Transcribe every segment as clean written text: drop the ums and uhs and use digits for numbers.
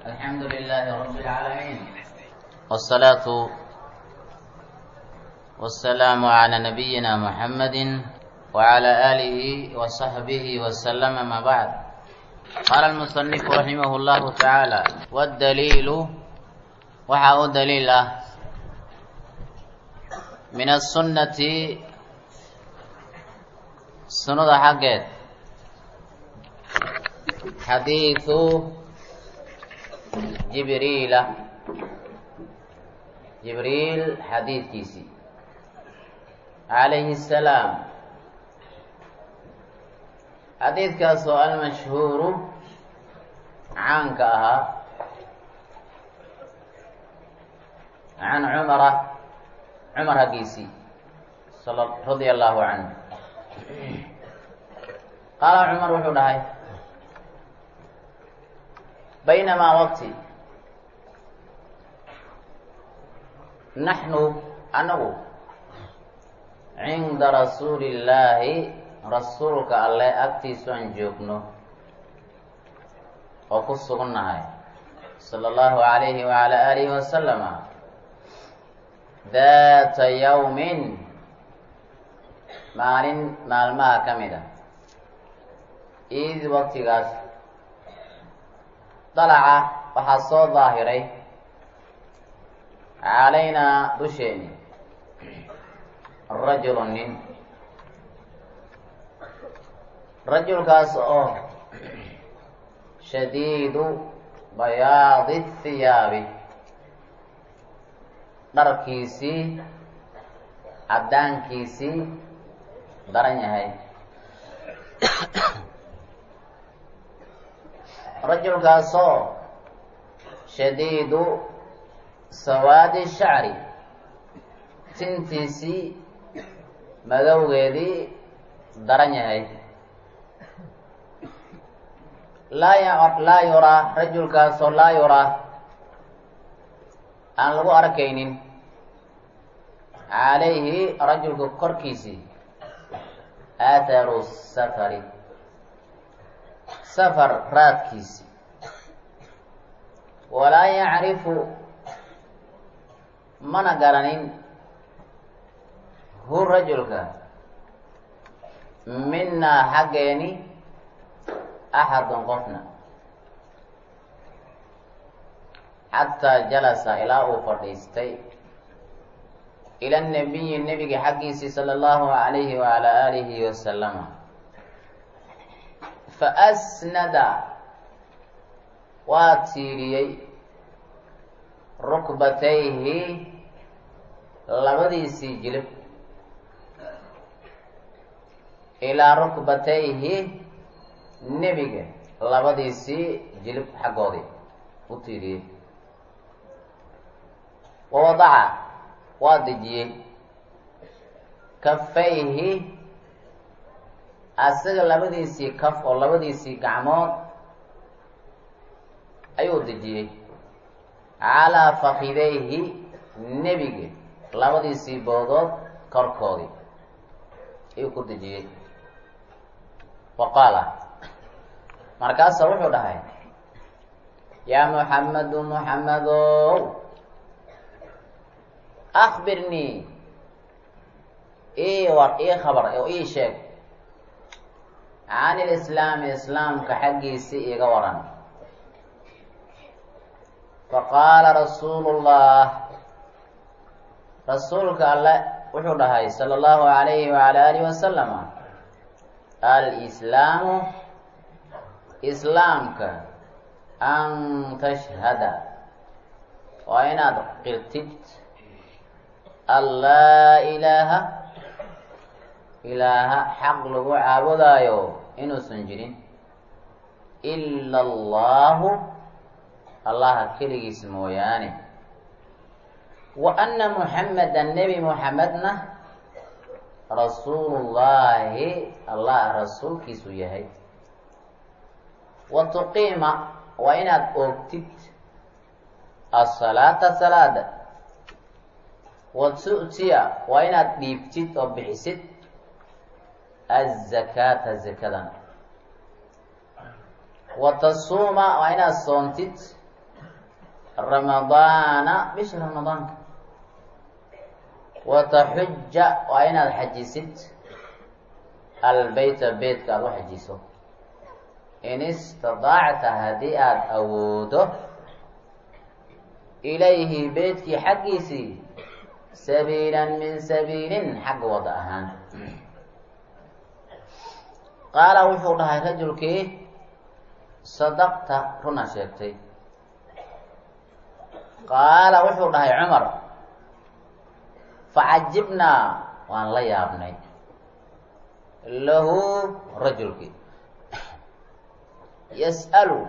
الحمد لله رب العالمين والصلاة والسلام على نبينا محمد وعلى آله وصحبه وسلم. ما بعد، قال المصنف رحمه الله تعالى: والدليل وحاء دليل من السنة سنة حقت حديث جبريل حديث كيسي عليه السلام. حديث كاسو المشهور عنك عن عمر كيسي رضي الله عنه. قال عمر وحده: بينما وقت نحن أنه عند رسول الله رسولك الله أكتس أن جوكنه وقصنا صلى الله عليه وعلى آله وسلم ذات يوم maalmaha ka mid a id waqtigaas dalaca waxaa soo daahiray calaynaa dusheeni rajulu nin, rajulkaas oo shadiidu bayaadi hiyaabi dharkiisii caddaankiisii daran yahay. rajulkaasoo shadiidu sawaadi shacri tintiisii madowgeedii daran yahay. laa yuraa rajulkaasoo laa yuraa aan lagu arkaynin calayhi rajulka korkiisii aatharu safari safar raadkiisi, walaa yacrifu mana garanin hu rajulka minaa xaggeeni axadun qofna, xataa jalasa ilaa uu fadhiistay ila nabiyi nebiga xaggiisii sala allahu alayhi waala aalihi wasalama. faasnada waa tiiriyey rukbatayhi labadiisii jilib ilaa rukbatayhi nebiga labadiisii jilib xaggoodii u tiiriyey. wawadaca waa dejiyey kafayhi asaga labadiisii kaf oo labadiisii gacmood ayuu dejiyey calaa fakidayhi nebiga labadiisii boodood korkoodii ayuu ku dejiyey. wa qaala markaasa wuxuu dhahay: yaa muxammadu muxammadow, akbirnii ii khabar oo ii sheeg can ilislaami islaamka xaggiisii iiga waran. faqaala rasuulullah rasuulka alle wuxuu dhahay sala allahu alayhi waala alihi wasalama: alislaamu islaamka an tashhada waa inaad qirtid an laa ilaaha xaq lagu caabudaayo inuusan jirin ila allahu allaha keligiis mooyaane, wa anna muxammadan nebi muxammedna rasuulullaahi allah rasuulkiisu yahay. wa tuqiima waa inaad oogtid asalaata salaada. wa tu'tiya waa inaad dhiibtid oo bixisid azakaata zakadan. wa tasuuma waa inaad soontid ramadaana bisha ramadaanka wataxuja waa inaad xajisid albeyta beytka aada u xajiso in istadaacta haddii aada awoodo ilayhi beytkii xaggiisii sabiilan min sabiilin xagga wada ahaan qaala wuxuu dhahay rajulkii sadaqta runa sheegtay qaala wuxuu dhahay cumar facajibnaa waan la yaabnay lahu rajulkii yas'alu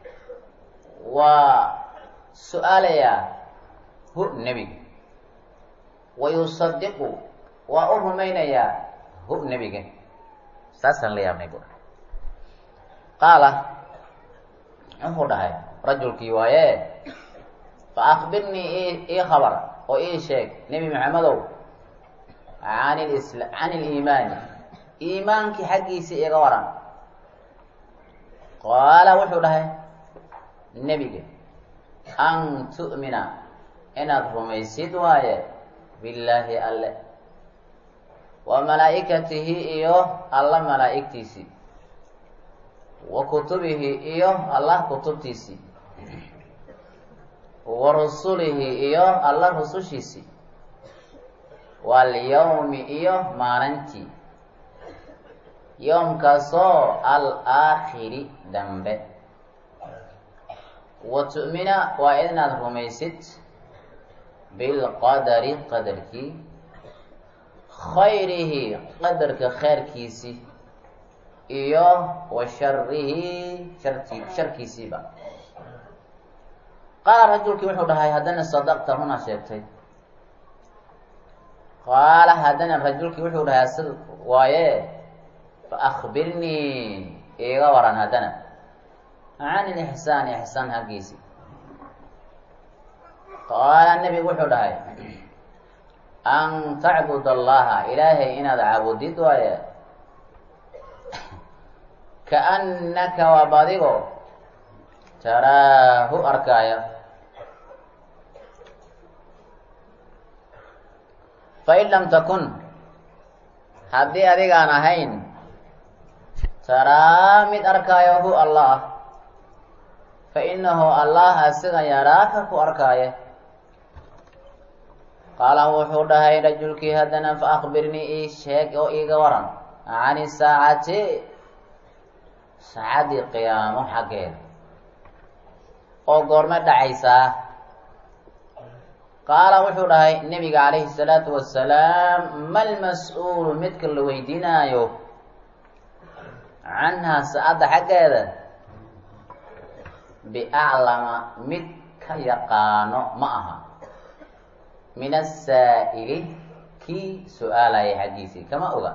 waa su-aalayaa hu nebiga wayusadiqu waa u rumaynayaa hu nebiga saasaan la yaabnay bu qaala wuxuu dhahay rajulkii waaye fa akbirnii ii khabar oo ii sheeg nebi maxamedow can iliimaani iimaankii xaggiisii iga waran qaala wuxuu dhahay nebiga an tu'mina inaad rumaysid waaye billaahi alle wa malaa'ikatihi iyo alla malaa'igtiisii wa kutubihi iyo allah kutubtiisii wa rusulihi iyo alla rusushiisii walyawmi iyo maalintii yoomkaasoo al-aakhiri dambe wa tu'mina waa inaad rumaysid bilqadari qadarkii khayrihi qadarka khayrkiisii iyo wa sharihi sharkiisiiba qaala rajulkii wuxuu dhahay haddana sadaqta runa sheegtay qaala haddana rajulkii wuxuu dhahay asag waaye fa akbirnii iiga waran haddana can ilixsaani ixsaan haggiisi qaala nebigu wuxuu dhahay an tacbud allaha ilaahay inaad caabudid waaye kaannaka waa badigo taraahu arkaaya fain lam takun haddii adigaan ahayn taraa mid arkaayo hu allah fa inahu allah asiga yaraaka ku arkaaya qaala wuxuu dhahay rajulkii haddana fa akbirnii ii sheeg oo iiga waran cani saacati saacadii qiyaamo xaggeeda oo goorma dhacaysaa qaala wuxuu dhahay nebiga calayhi salaatu wasalaam malmas-uulu midka la weydiinaayo canhaa saacadda xaggeeda biaclama mid ka yaqaano ma aha min asaa'ili kii su-aalayay xaggiisii kama oga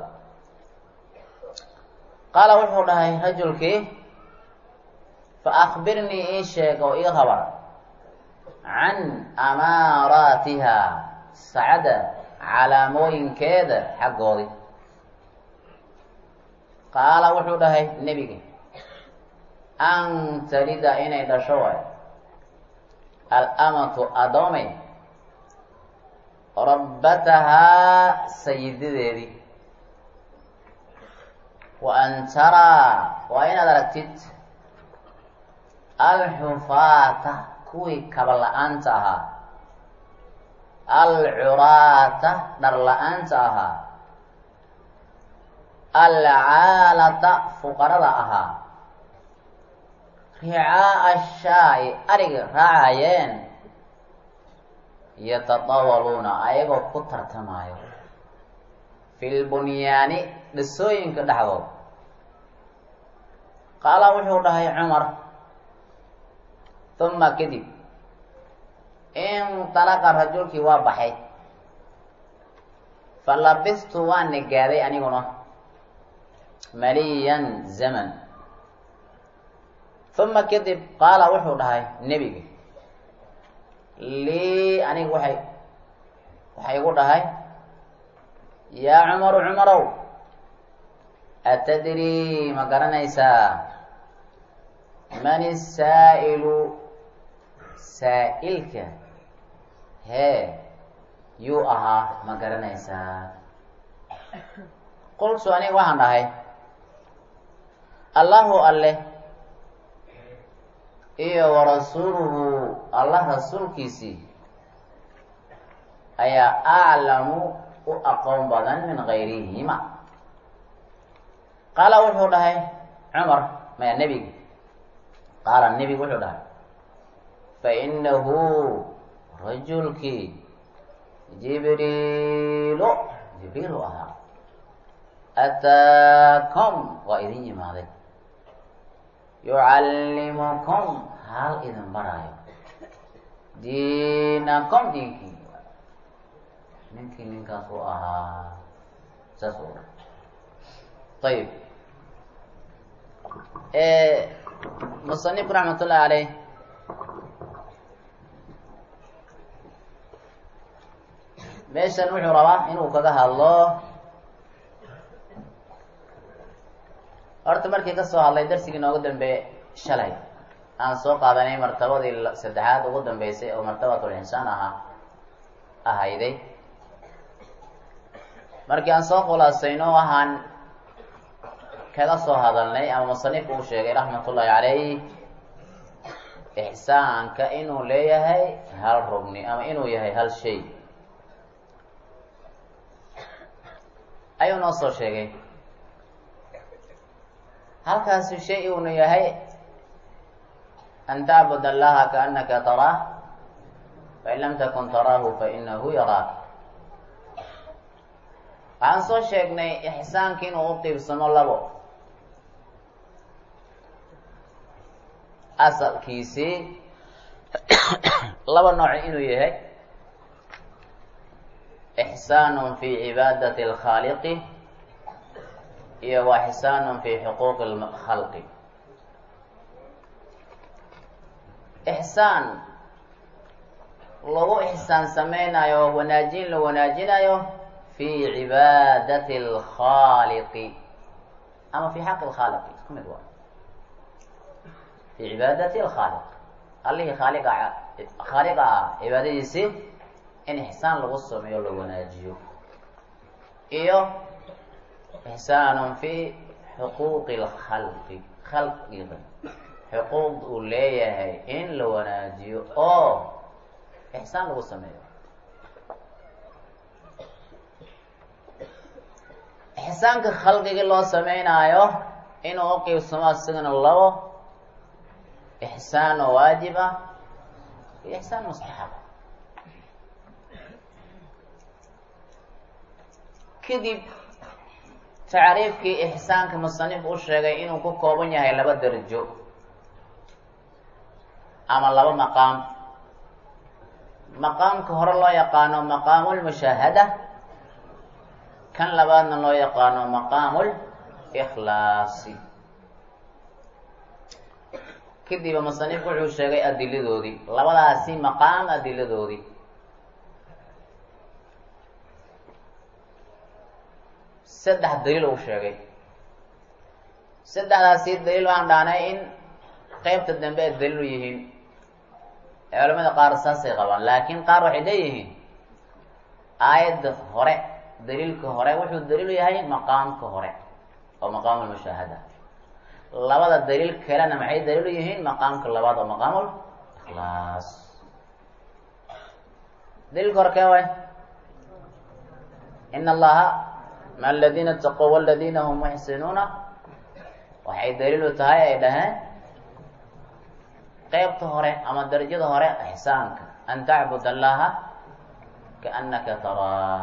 qaala wuxuu dhahay rajulkii fa akbirnii ii sheeg oo ii khabar can amaaraatiha saacadda calaamooyinkeeda xaggoodii qaala wuxuu dhahay nebiga an talida inay dhasho waay alamatu adoomay rabbatahaa sayidadeedii wa an taraa waa inaad aragtid alxufaata kuwii kaba la-aanta ahaa alcuraata dhar la-aanta ahaa alcaalata fuqarada ahaa ricaa'a shaa'i ariga raacayeen yatadawaluuna ayagoo ku tartamaayo fi lbunyaani dhisooyinka dhexdood qaala wuxuu dhahay cumar uma kadib intalaqa rajulkii waa baxay falabistu waan negaaday aniguna maliyan zaman uma kadib qaala wuxuu dhahay nebiga lii aniga waxay igu dhahay yaa cumaru cumarow atadrii ma garanaysaa man isaa'ilu saa'ilka hee yuu ahaa ma garanaysaa? qultu aniga waxaan dhahay allahu alle iyo warasuuluhu allah rasuulkiisii ayaa aclamu u aqoon badan min gayrihima. qaala wuxuu dhahay cumar maya nebigi qaala nebigu wuxuu dhahay fainahu rajulkii jibriilu ahaa ataakum waa idin yimaaday yucallimukum hal idin baraayo diinakum diinkii ninkii ninkaas u ahaa saas u ayib musanifku raxmat ullahi caleyh meeshan wuxuu rabaa inuu kaga hadlo horta markii kasoo hadlay darsigii noogu dambeeye shalay aan soo qaadanay martabadii saddexaad ugu dambeysay oo martabatul insaan ahayday. markii aan soo khulaasayno waxaan kaga soo hadalnay ama musanifku uu sheegay raxmatullaahi calayh ixsaanka inuu leeyahay hal rugni ama inuu yahay hal shay ayuu noo soo sheegay. halkaasi shay uunu yahay an tacbud allaha kaannaka taraah fain lam takun taraahu fainahu yaraak. waxaan soo sheegnay ixsaanka inuu u qiibsamo labo. asalkiisii laba nooc inuu yahay ixsaanun fi cibaadati alkhaaliqi iyo wa ixsaanun fi xuquuqi lkhalqi. ixsaan lagu ixsaan sameynayo oo wanaajin la wanaajinayo fi cibaadati alkhaaliqi ama fi xaqi lkhaaliqi isku mid waa fi cibaadati alkhaaliq allihii khaaliqa ah cibaadadiisii in ixsaan lagu sameeyo la wanaajiyo iyo ixsaanun fi xuquuqi lkhalqi khalqiga xuquuqd uu leeyahay in la wanaajiyo oo ixsaan lagu sameeyo. ixsaanka khalqigii loo sameynaayo inuu u qiibsamo isagana labo ixsaan oo waajib ah iyo ixsaan mustaxab. kadib tacriifkii ixsaanka musanif u sheegay inuu ku kooban yahay laba darajo ama laba maqaam. maqaamka hore loo yaqaano maqaamu lmushaahada, kan labaadna loo yaqaano maqaamu likhlaasi. kadiba musanifku wuxuu sheegay adiladoodii labadaasi maqaam adiladoodii. saddex daliil uu sheegay. saddexdaasi daliil waan dhaanay in qeybta dambe ay daliil u yihiin. culamada qaar saasay qabaan, laakiin qaar waxay leeyihiin aayadda hore daliilka hore wuxuu daliil u yahay maqaamka hore oo maqaamu lmushaahada. labada daliil kalena maxay daliil u yihiin maqaamka labaad oo maqaamul ikhlaas. daliilka hore kee way in allaha ma aladiina itaqow waladiina hum muxsinuuna waxay daliil u tahay ay dhaheen qeybta hore ama darajada hore ixsaanka an tacbud allaha kaannaka taraah.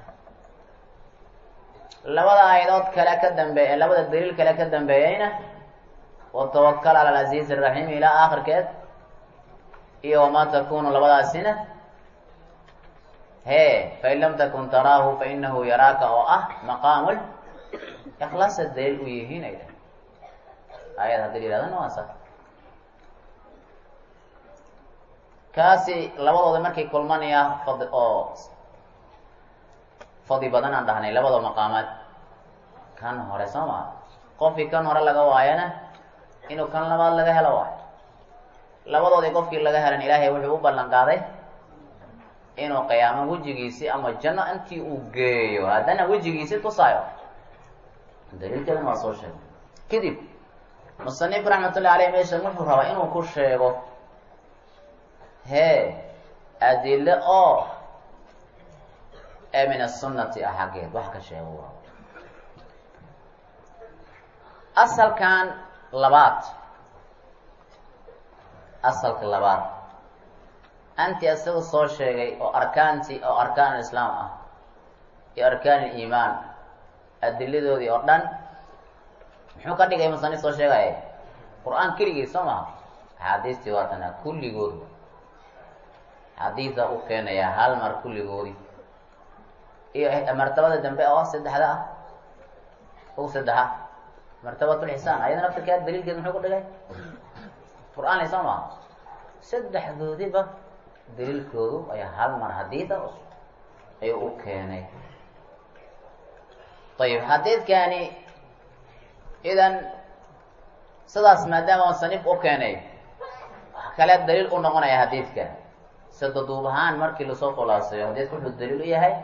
labada aayadood kale ka dambeeye labada daliil kale ka dambeeyeyna watawakal cala alcasiiz araxiim ilaa aakhirkeed iyo wamaa takunu labadaasina fain lam takun taraahu fainahu yaraaka oo ah maqaamul ikhlaasa daliil u yihiin ay dhahay. aayad haddii la yihahdo waa sax. kaasi labadooda markay kulmanaya oo fadli badan aan dhahnay labada maqaamaad. kan hore soo maa qofkii kan hore laga waayana inuu kan labaad laga helo waayo. labadoodii qofkii laga helan ilaahay wuxuu u ballan qaaday inuu qiyaamo wejigiisii ama janno intii uu geeyo haddana wejigiisii tusaayo daliilkeedana waa soo sheegay. kadib musanifku raxmatullahi aleyh meeshan wuxuu rabaa inuu ku sheego adile oo min asunati ah xaggeed wax ka sheego. asalkan labaad, asalka labaad anti isaga soo sheegay oo arkaantii oo arkaan alislaam ah iyo arkaan aliimaan adiladoodii oo dhan muxuu ka dhigay musanif soo sheegaya qur-aan keligii soo maha. axaadiistii waatana kulligood xadiida u keenaya hal mar kulligoodii iyo martabada dambe oo saddexda ah o saddexa martabatulxisaan ayada naftirkeed daliilkeed muxuu ku dhigay qur-aan soo maha. saddexdoodiba daliilkoodu ayaa hal mar hadiida ayuu u keenay. ayib xadiidkani idan sidaas maadaama musanif u keenay wax kale daliil u noqonaya xadiidka sadaduub ahaan markii lasoo khulaasayo xadiidka wuxuu daliil u yahay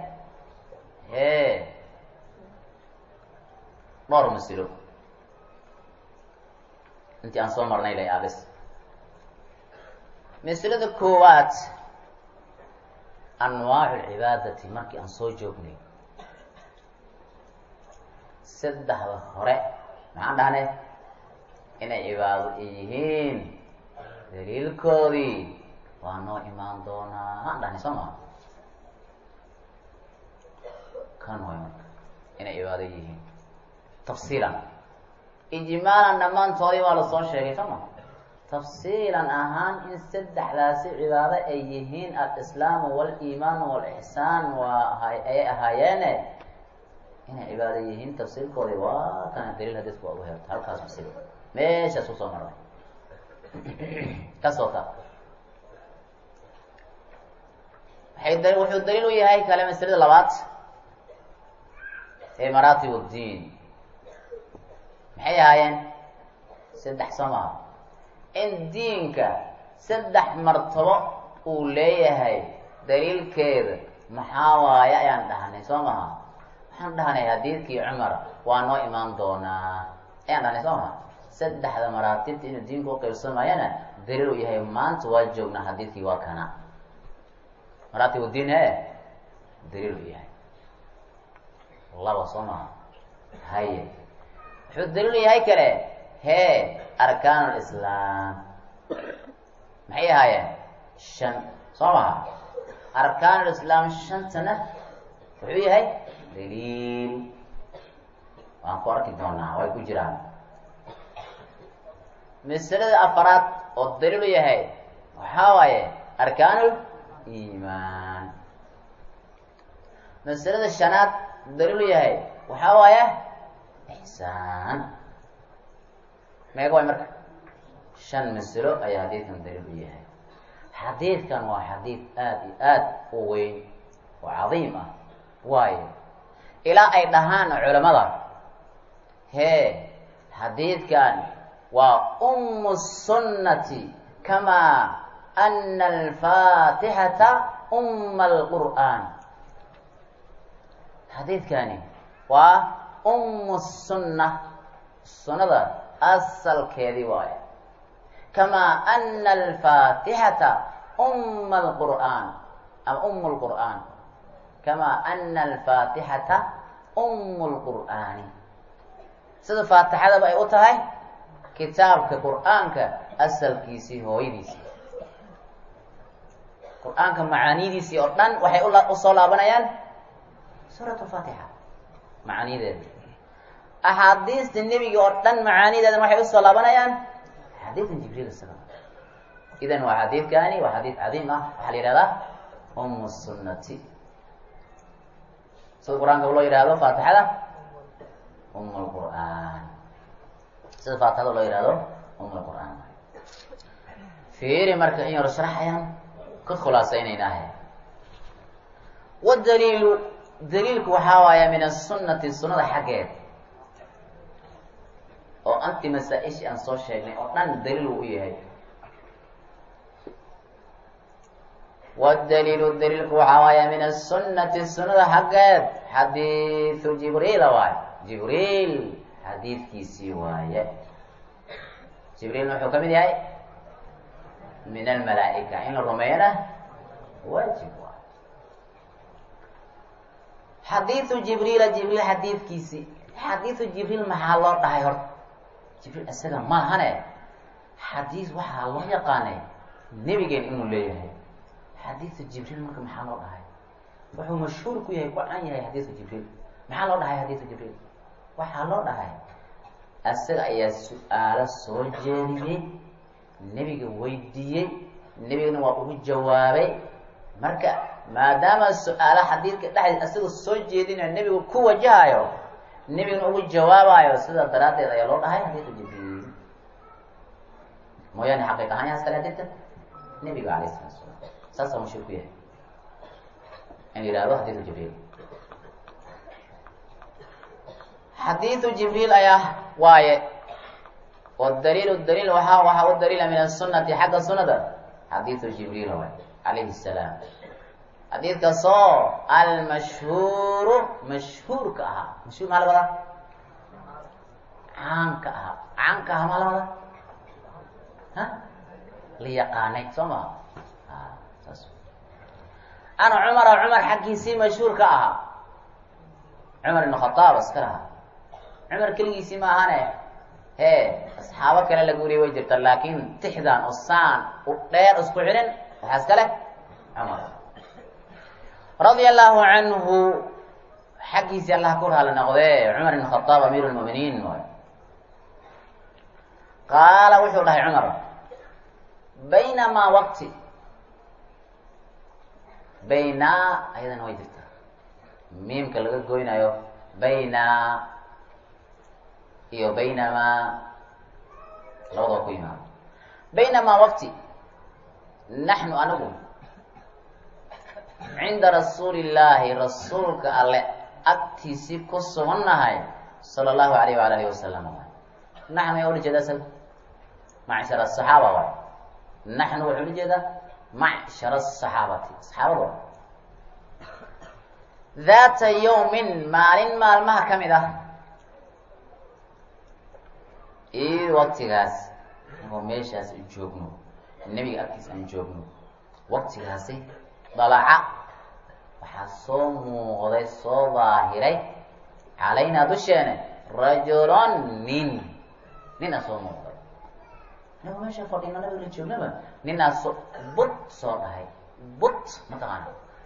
dhowr masilo intii aan soo marnay lay abis. maslada koowaad anwaacu lcibaadati markii aan soo joognay saddexda hore maxaan dhahnay inay cibaado yihiin daliilkoodii waa noo imaan doonaa aan dhahnay soo maa. kan way marka inay cibaado yihiin tafsiilan ijmaalan dhammaantoodii waa lasoo sheegay soo maa. tafsiilan ahaan in saddexdaasi cibaado ay yihiin alislaamu waliimaanu walixsaan ayay ahaayeene inay cibaado yihiin tafsiilkoodii waa kana daliil hadiisku waa ugu herta halkaas masil meeshaas kusoo marnay kasoo ta wuxuu daliil u yahay kale maslada labaad ee maraatib uddiin maxay ahaayeen saddex soo maha. in diinka saddex martabo uu leeyahay daliilkeeda maxaa waaye ayaan dhahnay soo maha. waxaan dhahnay xadiidkii cumar waa noo imaan doonaa ayaan dhahnay soo maha. saddexda maraatibta inuu diinku uqaybsamayana daliil u yahay maanta waa joognaa xadiidkii waa kana maraatib uddiin daliil u yahay laba soo maha. haye wuxuu daliil u yahay kale arkaan lislaam maxay ahaayeen 5 soo maha. arkaan lislaam 5tana wuxuu yahay daliil waan ku arki doonaa way ku jiraan. masalada afaraad oo daliil u yahay waxaa waaye arkaanul iimaan. masalada 5aad daliil u yahay waxaa waaye ixsaan. meega way marka 5 masalo ayaa xadiidkan daliil u yahay. xadiidkan waa xadiid aad iyo aad u weyn oo cadiim ah waayo ilaa ay dhahaan culamada xadiidkan waa sunnati kamaa ana alfaatixata alqur'aan. xadiidkani waa sunna sunnada asalkeedii waayo kamaa ana alfaatixata alqur'aan ama lqur'aan kamaa ana alfaatixata lqur'aani sida faatixadaba ay u tahay kitaabka qur'aanka asalkiisii hooyadiisii. qur'aanka macaanidiisii oo dhan waxay usoo laabanayaan suurat lfaatixa macaanideeda. axaadiista nebiga oo dhan macaanideedan waxay usoo laabanayaan xadiidkan jibriil isaga. idan waa xadiidkani waa xadiid cadiim ah waxaa la yihahdaa sunnati sida qur-aanka loo yihahdo faatixada lqur'aan sida faatixada loo yihahdo lqur'aan. fiiri marka in yar sharaxayaan ka khulaasaynaynaah. wadaliilu daliilku waxaa waaya min asunati sunnada xaggeed oo anti masaa-ishii aan soo sheegnay oo dhan daliil uu u yahay. wاdaliilu daliilku waxaa waaya min asunati sunada xaggeed xadiiثu jibriila waaye jibriil xadiidkiisii waaye jibriilna wuxuu ka mid yahay min almalaa'ika in la rumeeyana waajib waay xadiiثu jibriila jibriil xadiidkiisii xadiiثu jibriil maxaa loo dhahay horta jibriil isaga maahane xadiis waxaa loo yaqaanay nebigeen inuu leeyahay xadiiثu jibriil marka maxaa loo dhahay wuxuu mashhuur ku yahay ku caan yahay xadiiثu jibriil maxaa loo dhahay xadiiثu jibriil waxaa loo dhahay isaga ayaa su-aalo soo jeediyey nebiga weydiiyey nebigana waa ugu jawaabay marka maadaama su-aalo xadiidka dhexdeed isaga soo jeedinayo nebigu ku wajahayo nebigana ugu jawaabayo sidaa daraaddeed ayaa loo dhahay xadiiثu jibriil mooyaane xaqiiq ahaan yaas kale xadiidka nebiga alayh salatu salaam saasaa mashhuur ku yahay in yihahdo xadiiثu jibriil xadiiثu jibriil ayaa waaye wdaliil daliil waxaa u daliila min asunati xagga sunada xadiiثu jibriil waay calayhi الsalaam xadiidkaasoo almashhuuru mashhuurka ahaa mashhuur maa la wadaa caanka ahaa caanka ahaa maa la wadaa ha la yaqaanay soo maha saas an cumara cumar xaggiisii mashhuurka ahaa cumar ibn khadaab iska lahaa cumar keligiisii ma ahane asxaabo kale laga wariyay way jirta laakin tixdan oo saan u dheer isku xirin waxaa iska leh cumar radia allahu canhu xaggiisii allah ka warhala noqdee cumar ibn khadaab amiir lmuminiin waay qaala wuxuu dhahay cumar baynamaa waqti baynaa ayadana way jirta miimka laga goynayo baynaa iyo baynamaa labadaba ku yimaado baynamaa waqti naxnu anigu cinda rasuuli illaahi rasuulka alle agtiisii ku sugannahay sala allahu alayh waala alihi wasalam naxnu ayaa ula jeedaa sal macshar asaxaaba waay naxnu wuxuu ula jeedaa macshar asaxaabati saxaabada waay daata yawmin maalin maalmaha ka mid ah iyo waqtigaas oo meeshaas aan joogno nebiga agtiisa aan joogno waqtigaasi dalaca waxaa soo muuqday soo daahiray calaynaa dusheena rajulon ninaa soo muuqday nabigu meesha fadhino nabiga la joognaba ninaa but soo dhahay but mataqaana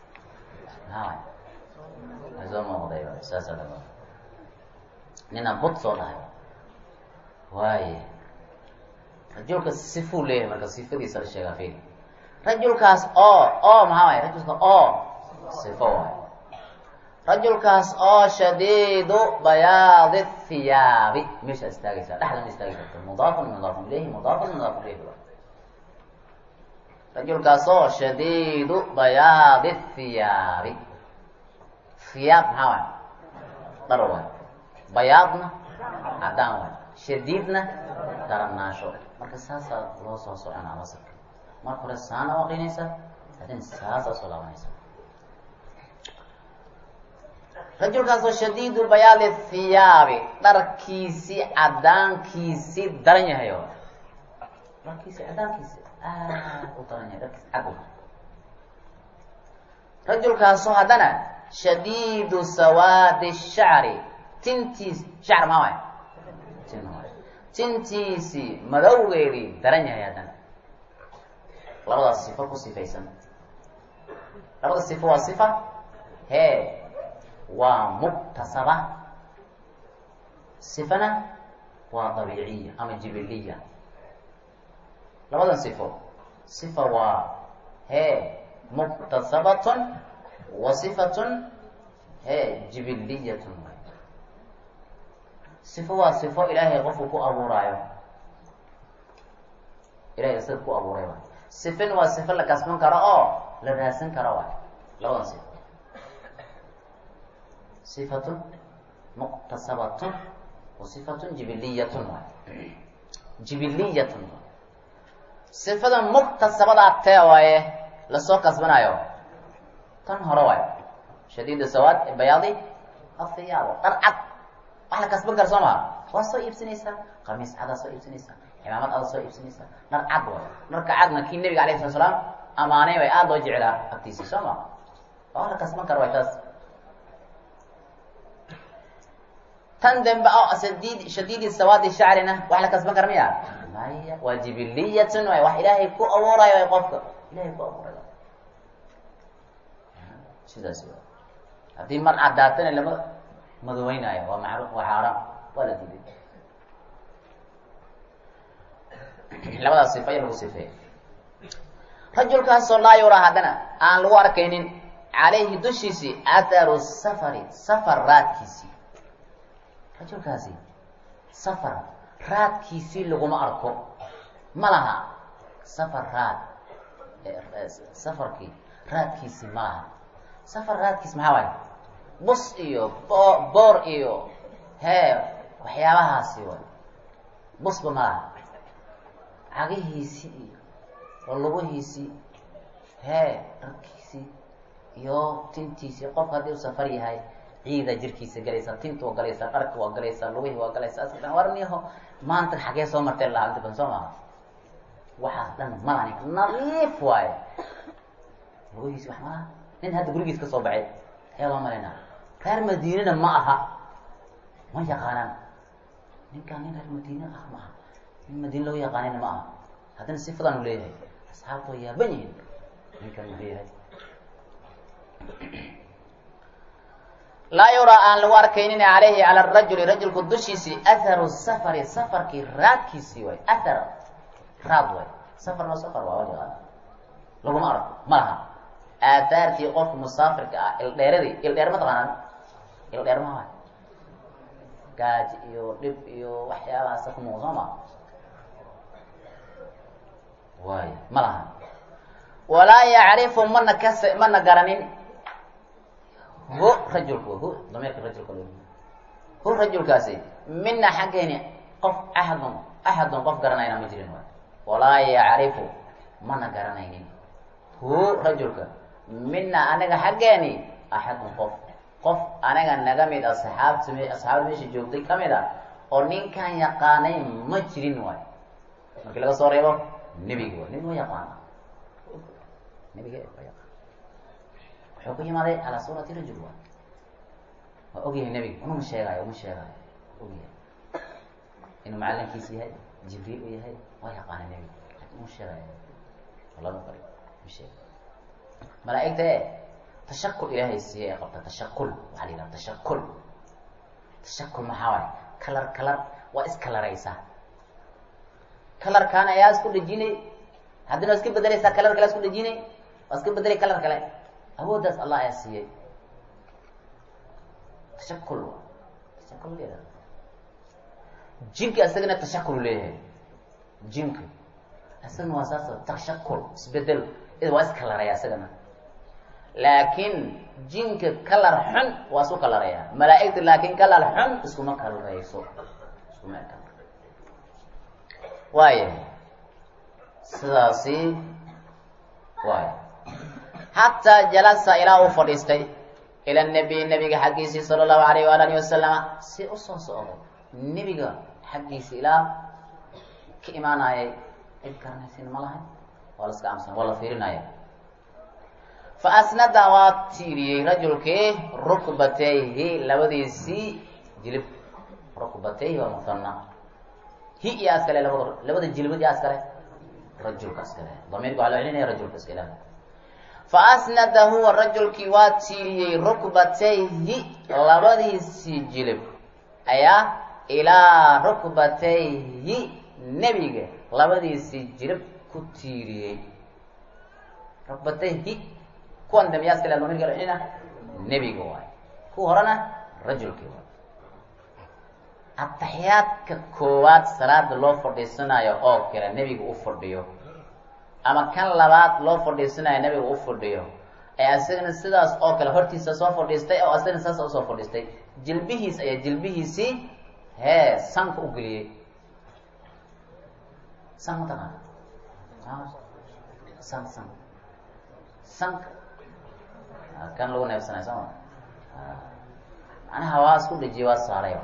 soo muuqday saasa dhama ninaa but soo dhahay waaye rajulka sifuu leeyahay marka sifadiisa la sheegaa fiil rajulkaas oo maxaa waay rajulka oo sifo waay rajulkaas oo shadiidu bayaadi thiyaabi meesha istaagaysaa dhexda ma istaagi karto mudaafun mudaafun ilayhi mudaafun mudaafun ilayhi rajulkaas oo shadiidu bayaadi thiyaabi thiyaab maxaa waay dhar waay bayaadna cadaan waay shadiidna daranaasho marka saasaa loo soo soconaa masarka marka hore saana aqrinaysa haddana saasaa soo laabanaysa rajulkaasoo shadiidu bayaadi thiyaabi dharkiisii cadaankiisii daran yahay o dharkiisi cadaankiisi aad u daran yahay dharkiisi cad rajulkaasoo haddana shadiidu sawaadi shacri tintiis shacr maa waay tintiisii madowgeedii daran yahay haddana labadaas sifo ku sifaysan labada sifo waa sifa waa muktasaba sifana waa dabiiciya ama jibiliya labadan sifo sifa waa muktasabatun wa sifatun jibiliyatun sifo waa sifo ilaahay qofku ku abuuraayo ilahay isaga ku abuuray waay sifin waa sifo la kasban karo oo la raadsan karo waay labadan sifo sifatun muktasabatun wa sifatun jibiliyatun waay jibiliyatun waay sifada muktasabadaa tee waaye lasoo kasbanayo tan hore waay shadiid sawaad bayaadi afiyaad dhar cad wax la kasban karo soo maha waa soo iibsanaysaa qamiis cada soo iibsanaysaa cimaamad ada soo iibsanaysaa dhar cad waay dharka cadna kii nabiga alayhi salatu salaam amaanay way aada loo jecelaa agtiisa soo maha waa la kasban karo way taas tan dambe oo shadiidi sawaadi shacrina wax la kasban kara miya maya waa jibiliyatun waay wax ilaahay ku abuurayo way qofka ilahay ku abuurayo sidaas wa haddii mar caddaatana lama madoweynaayo waa macruuf waa xaaraam waa la diiday labadaas sifa ayaa lagu sifeeyey rajulkaasoo laa yuraa haddana aan lagu arkaynin calayhi dushiisii atharu safari safar raadkiisii rajulkaasi safar raadkiisii laguma arko ma laha safar raad safarkii raadkiisii ma laha safar raadkiis maxaa waaye bus iyo boor iyo waxyaabahaasi way busba ma laha cagihiisii iyo lugihiisii dharkiisii iyo tintiisii qofka haddii u safar yahay ciida jirkiisa galaysa tinta waa galaysa dharka waa galaysa lugihii waa galaysa askan warniho maanta xagee soo martay lahaa inta badan soo maha waxaas dhan malani nadiif waaye lugihiisi wax malaha nin hadda gurigiis ka soo baxay ayaa loo malayna reer madiinana ma aha ma yaqaanaan ninkaan nin reer madiina ah ma aha nin madiina loo yaqaanina ma aha haddana sifadan u leeyahay asxaabta way yaaban yihiin ninkaan u leeyahay laa yuraa aan lagu arkaynin calayhi cala arajuli rajulku dushiisii atharu safari safarkii raadkiisii waay athar raad waay safarna safar waa wajaqaana laguma arko ma laha aathaartii qofka musaafirka ah ildheeradii ildheer ma taqaanaan ildheer ma waay gaaj iyo dhib iyo waxyaabahaasa ku muuqda soo ma waay ma laha walaa yacrifu mana garanin hu rajulku hu dameerka rajulka hu rajulkaasi mina xaggeeni qof axadun qof garanayna ma jirin waay walaa yacrifu mana garanaynin hu rajulka mina anaga xaggeeni axadun qof anaga naga mid asxaabda meesha joogtay kamid a oo ninkan yaqaanay ma jirin waay markii laga soo reebo nebiga waay nebiga yaqaana nebiga yaqaan wuxuu ku yimaaday calaa suurati rajul waay waa ogyahay nebiga uma sheegaayo ogyahay inuu macallinkiis yahay jibriil u yahay waa yaqaana nebiga lakin uma sheegaayo lama qari ma sheega malaaigta tashakul ilaahay siiyay ay qabta tashakul waxaa la yidhaha tashakul maxaa waay kalar waa iskalaraysaa kalarkaan ayaa isku dhejinay haddana waa iska bedelaysaa kalar kale isku dhejinay waa iska bedelay kalar kale awooddaas allah ayaa siiyey tashakul leedaha jinka isagana tashakul leeyahay jinka isagana waa saas tashakul isbedel waa iskalaraya isagana laakiin jinka kalar xun waa isku kalaraya malaaigta laakin kalar xun iskuma kalarayso iskuma waaya sidaasi waay xataa jalasa ilaa uu fadhiistay ila nabiy nabiga xaggiisii sala allahu alayh waala alihi wasalama si usoo socday nebiga xaggiisa ilaa ka imaanayay cid garanaysin ma lahay waa la iska amsan waa la fiirinaya fa asnada waa tiiriyey rajulkii rukbatayhi labadiisii jilib rukbatayhi waa muhana hi iyo askale labada jilbad iyo askale rajulka askale damiirka waxaa loo celinaya rajulka iska ilaah fa asnada huwa rajulkii waa tiiriyey rukbatayhi labadiisii jilib ayaa ilaa rukbatayhi nebiga labadiisii jilib ku tiiriyey rukbatayhi kuwan dambe yaa iskale damiirka loo celina nebiga waay kuwa horena rajulkii waay ataxiyaadka koowaad salaada loo fadhiisanayo oo kale nebiga u fadhiyo ama kan labaad loo fadhiisanayo nebiga u fadhiyo ee asagana sidaas oo kale hortiisa soo fadhiistay oo asagana saas usoo fadhiistay jilbihiis ayaa jilbihiisii sanka u geliyey san mataqaana san sanka kan lagu neefsanay sooma macnaha waa isku dhejiyey waa saaray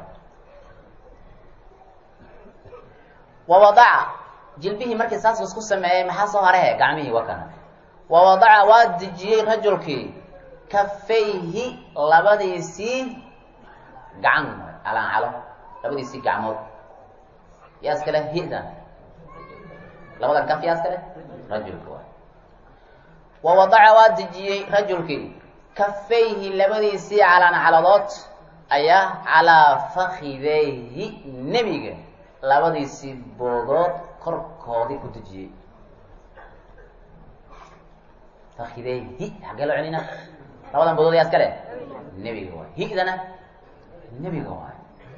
wawadaca jilbihii markii saas la isku sameeyey maxaa soo harehe gacmihii waa kana wawadaca waa dejiyey rajulkii kafayhi labadiisii gacan calancalo labadiisii gacmood yaa iskale hidan labadan kaf yaa iskale rajulka waay wawadaca waa dejiyey rajulkii kafayhi labadiisii calancaladood ayaa calaa fakideyhi nebiga labadiisii boodood korkoodii ku dejiyey fakideyhi xaggee loo celina labadan boodood yaa iskale nebiga waay hidana nebiga waay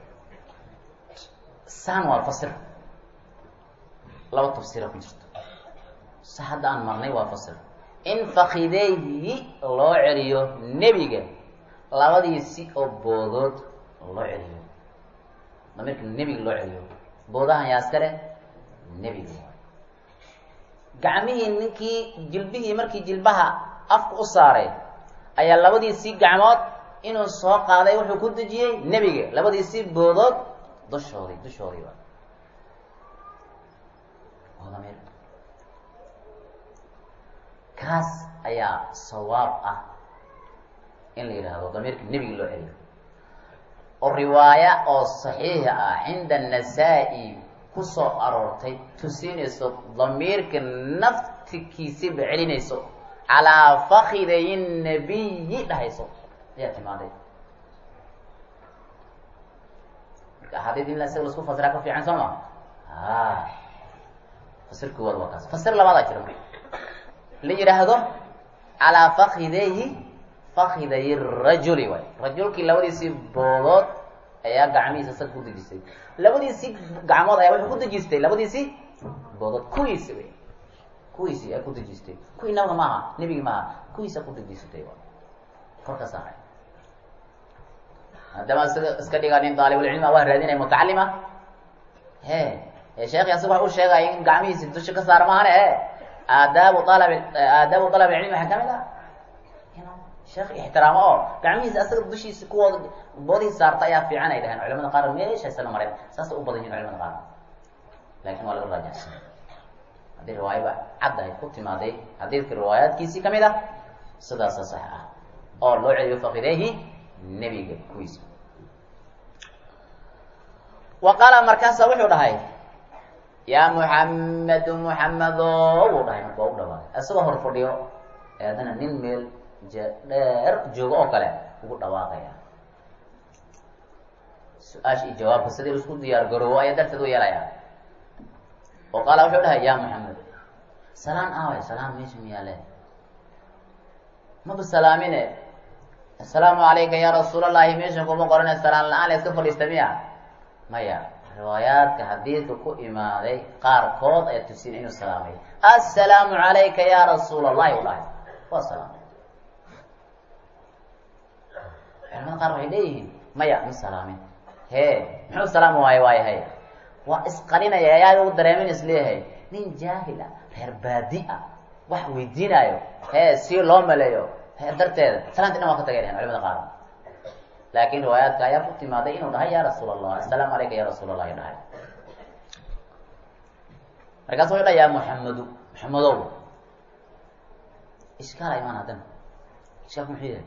saan waa fasir laba tafsiira ku jirto sa hadda aan marnay waa fasir in fakideyhi loo celiyo nebiga labadiisi oo boodood loo celiyo damirka nebiga loo celiyo boodahan yaa iskale nebiga gacmihii ninkii jilbihii markii jilbaha afka u saaray ayaa labadiisii gacmood inuu soo qaaday wuxuu ku dejiyey nebiga labadiisii boodood dushoodii damir kaas ayaa sawaab ah in la yidhaahdo damiirka nebiga loo celiyo oo riwaaya oo saxiixa ah cinda nasaa-i kusoo aroortay tusinayso damiirka naftikiisiba celinayso calaa fakiday nabiyi dhahayso ayaa timaaday marka axaadiid in isaga lasku fasiraa ka fiican soo ma fasir koowaad waa kaas fasir labaadaa jira marka la yidhaahdo calaa fakidayhi fakiday rajuli waay rajulkii labadiisii boodood ayaa gacmihiisa sag ku dejistay labadiisii gacmood ayaa wuxuu ku dejistay labadiisii boodood kuwiisi wey kuwiisi ayaa ku dejistay kuwii nabiga maaha nebigi maaha kuwiisa ku dejisatay korka saaray haddama iska dhigaa nin daalibulcilmi waa raadinaya mutacalima sheekhi asaga waxa u sheegaya in gacmihiisi dusha ka saar maahane aadaabu dalab ilcilmi waxaa kamid ah sheekh ixtiraamo oo gacmihiisa asaga dushiisa kuwooda boodihii saarta ayaa fiican ay dhaheen culamada qaar meesha isla mareen saasay u badan yihin culamada qaar laakin waa laga raajacsan haddii riwaayaba cad ay ku timaaday xadiidka riwaayaadkiisii kamid ah sidaasa sax ah oo loo celiyo fakideyhi nebiga kuwiisa wa qaala markaasa wuxuu dhahay yaa muxamedu muxamedo wuu dhahay marka waa u dhawaaday isagoo hor fadhiyo ee haddana nin meel dheer joogo oo kale ugu dhawaaqaya su-aasha iyo jawaabka sidii isku diyaar garoowo ayaa darteed u yeelaya oo qaala wuxuu dhahay yaa muxamed salaan aaway salaam meesha miyaale maba salaamine assalaamu calayka yaa rasuul allahi meesha kuma qorane salaan la-aan la iska fadhiista miya maya riwaayaadka xadiidka ku imaaday qaarkood ayaa tusinay inuu salaamay assalaamu calayka yaa rasuul allahi u dhahay waa salaamay culamada qaar waxay leeyihiin maya ma salaamin muxuu salaam waayahay waa isqarinaya ayaa ugu dareemin isleeyahay nin jaahila reer baadi ah wax weydiinaayo si loo maleeyo darteeda salaanta dhan waa ka tagay dhahen culamada qaar laakin riwaayaadka ayaa ku timaaday inuu dhahay ya rasuul allah assalaamu calayka ya rasuul allah dhahay markaas wuxuu dhahay ya muxamedu muxamedow ishkaala imaan haddana ishkaalku muxuu yahay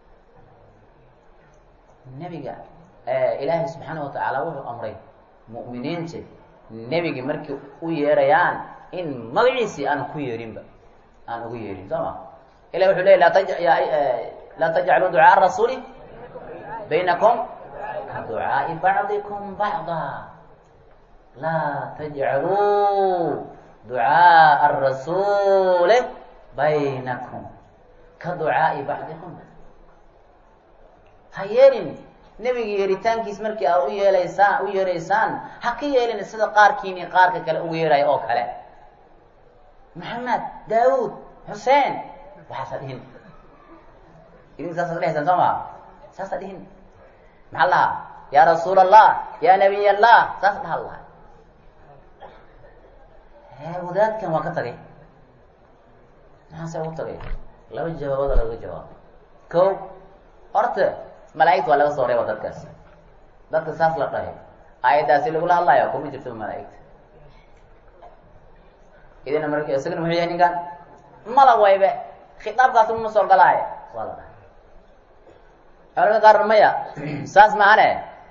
nebiga ilaahay subxaana watacaala wuxuu amray mu'miniinta nebigi markii u yeerayaan in magaciisii aan ku yeerinba aan ugu yeerin soo ma ilahi wuxuu leey laa tajcaluu ducaa rasuuli baynakum ka ducaai bacdikum bacda laa tajcaluu ducaaa arasuuli baynakum ka ducaai bacdikum ha yeelin nebiga yeeritaankiis markii aad u yeeraysaan ha ka yeelin sida qaarkiini qaarka kale ugu yeerayo oo kale maxamed daawud xuseen waxaasa dhihin idin saasaad dhehaysaan soo maa saasa dhihin maxaa lahaa yaa rasuul allah yaa nabiy allah saas dhaha laha wadaadkan waa ka tagay maxaase ugu tagay laba jawaabood laga jawaabo. Kow, horta malaa'igta waa laga soo reebo dadkaas. Dadka saas la dhahay aayadaasi lagula hadlayo kuma jirto malaa'igta. idina markii isagana wuxuu yahay ninkan mala waybe khitaabkaas uma soo galaayo waa la dhahay. Culimada qaar maya saas maahane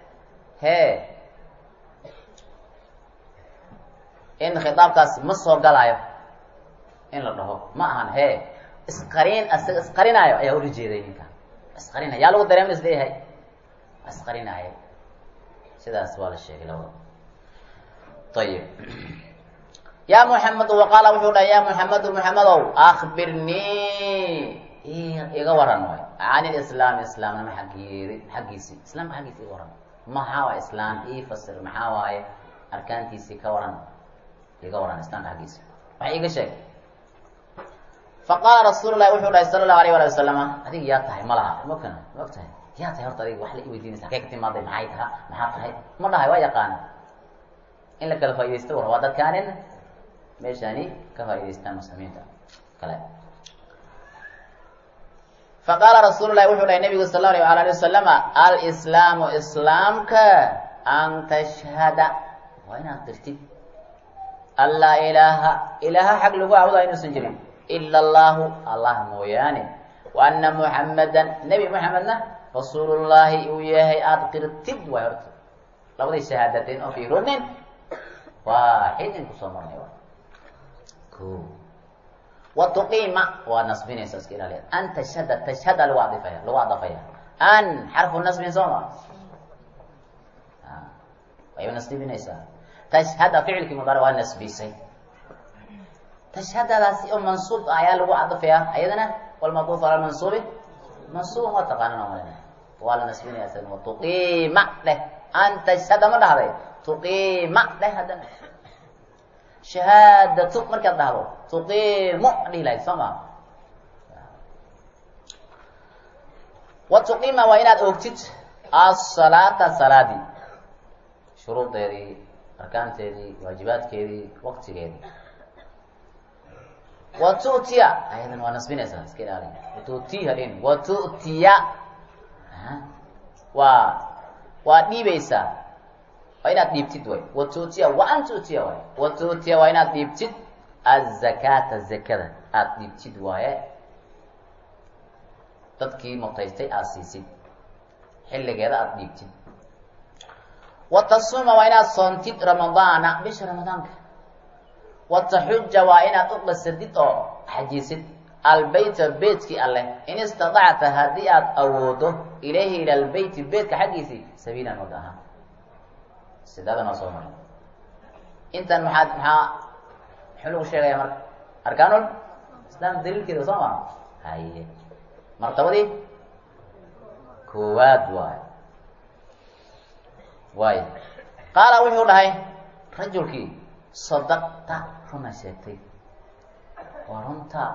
in khitaabkaas ma soo galaayo in la dhaho ma ahan isqariin asaga isqarinaayo ayaa ula jeeday ninka isqarinaya yaa lagu dareemin isleeyahay isqarinaayo sidaas waa la sheegay labada. ayib ya Muhammad waqaala wuxuu dhahay ya Muhammad Muhammadow akhbirnii iga waran waay can ilislaam islaamnima xaggiisi islaamka xaggiisi iga waran maxaa waay islaam ii fasir maxaa waaye arkaantiisii ka waran iga waran islaamka xaggiisi wax iiga sheeg. faqaala rasuulu llahi wuxuu dhahay sala allahu alayh wali wasalam adiga yaa tahay ma laha maogtana ma og tahay yaa tahay horta adiga wax la iweydiinaysa halkay ka timaaday maxay taha maxaa tahay ma dhahay waa yaqaana in la kala faaidaysta war waa dadkaanin meeshaani ka faa'idaystaan muslimiinta kale. faqaala rasuulu llahi wuxuu dhahay nabigu sal allahu alayh ali wasalama alislaamu islaamka an tashhada waa inaad qirtid an laa ilaaha xag lagu caabudaa inuusan jirin ila allahu allah mooyaane wa anna muxammadan nebi muxamedna rasuulullaahi uu yahay aada qirtid waay horta labaday shahaadateen oo fi runin waaxidin kusoo marnay o wa tuqiima waa nasbinaysa iska ilaaliya an tashhada tashhada lagu adafaya an xarfu nasbin sooma wayba nasbinaysaa tashhada ficilkii mudaaric waa nasbisay tashhadadaasi oo mansuub ah ayaa lagu cadafaya ayadana walmaduuf ala mansuubi mansuuban waa taqaanana malina waa la nasbinaya isagana wa tuqiima dheh an tashhada ma dhahday tuqiima dheh haddana shahaadatu markaad dhahdo tuqiimu dhihi lahayd soo maa wa tuqiima waa inaad oogtid asalaata salaadii shuruudeedii arkaanteedii waajibaadkeedii waqtigeedii wa tu'tiya ayadan waa nasbinaysaa iska ilaali watu'tiya dhin wa tu'tiya waa dhiibaysaa waa inaad dhiibtid way wa tu'tiya wa an tu'tiya waay wa tu'tiya waa inaad dhiibtid azakaata zakada aada dhiibtid waaye dadkii mutaystay aada siisid xilligeeda aada dhiibtid wa tasuma waa inaad soontid ramadaana bisha ramadaanka wa taxuja waa inaad u qasadid oo xajiisid albayta beytkii alleh in istadacta haddii aada awoodo ilayhi ila albeyti beytka xaggiisii sabiilan wada ahaan sidaada noo soo maray intan muxuu lagu sheegaya marka arkaanul islaam daliilkeeda soo maa haye martabadii koowaad waay qaala wuxuu dhahay rajulkii sadaqta runa sheegtay waa runtaa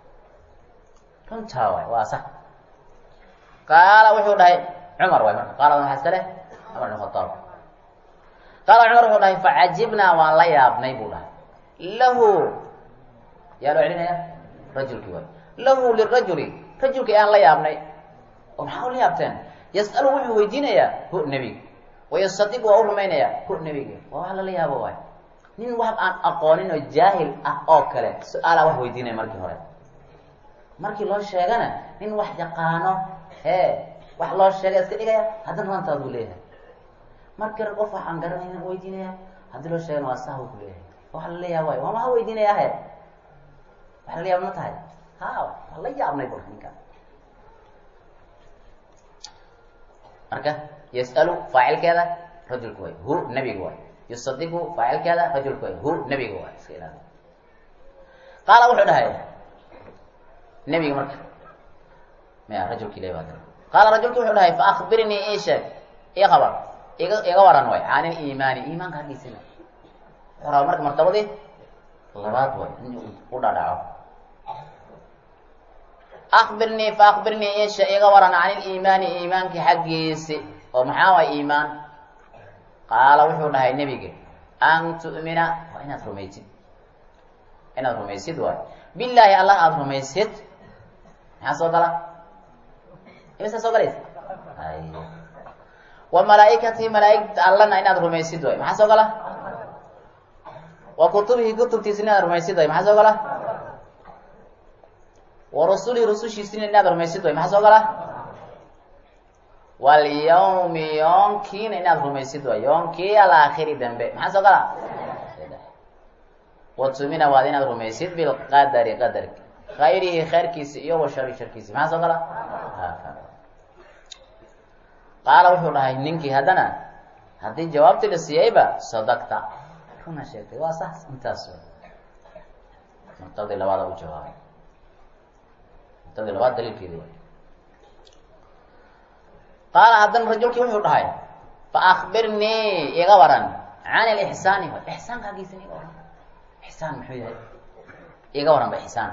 waay waa sax. qaala wuxuu dhahay cumar waay marka qaala maxaa iska leh cumar ibn khataab qaala cumar wuxuu dhahay facajibnaa waan la yaabnay buu dhahay lahu yaa loo celinaya rajulkii waay lahu lirajuli rajulkii aan la yaabnay oo maxaa ula yaabteen yas'alu wuxuu weydiinayaa hu nebiga wayasadiq waa u rumaynayaa hu nebiga waa wax lala yaabo waay nin wax aan aqoonin oo jaahil ah oo kale su-aalaa wax weydiinaya markii hore markii loo sheegana nin wax yaqaano wax loo sheegay iska dhigaya haddana rantaa buu leeyahay markii qof wax aan garanayna weydiinaya haddii loo sheegana waa sahw ku leeyahay wax lala yaab waay waa maha weydiinaya wax lala yaab ma tahay waa la yaabnay bul ninka marka yas'alu faacilkeeda rajulku waay hu nebiga waay yusadiqu faacilkeeda rajulku waay hu nebiga waay iska ilaali. qaala wuxuu dhahay nebiga marka maya rajulki le baa qaala rajulki wuxuu dhahay faakbirnii ii sheeg ii khabar iga waran waay can iliimaani iimaanka haggiisina wuxuu rabaa marka martabadii labaad waay in u dhadhaco akbirnii faakbirnii ii sheeg iga waran can iliimaani iimaankii xaggiisi oo maxaa waay iimaan qaala wuxuu dhahay nebiga an tu'mina waa inaad rumaysid waay billaahi allah aada rumaysid maxaa soo gala imisa soo galaysa ay wa malaa'ikatihi malaa'igta allana inaad rumaysid way maxaa soo gala wa kutubihi kutubtiisina inaad rumaysid way maxaa soo gala wa rusulihi rusushiisina inaad rumaysid way maxaa soo gala walyawmi yoonkiina inaad rumaysid way yoonkii alaakhiri dambe maxaa soo gala watumina waad inaad rumaysid bilqadari qadarki khayrihi khayrkiisi iyo wa shari sharkiisi maxaa soo gala qaala wuxuu dhahay ninkii haddana haddii jawaabtii la siiyeyba sadaqta runa sheegtay waa sax intaas nuqtadii labaada u jawaabay nuqtadii labaad daliilkeedi way qaala haddana rajulkii wuxuu dhahay fa akbirnii iga waran can ilixsaani ixsaanka hagiisan iga waran ixsaan muxuu yahay iga waran ba ixsaan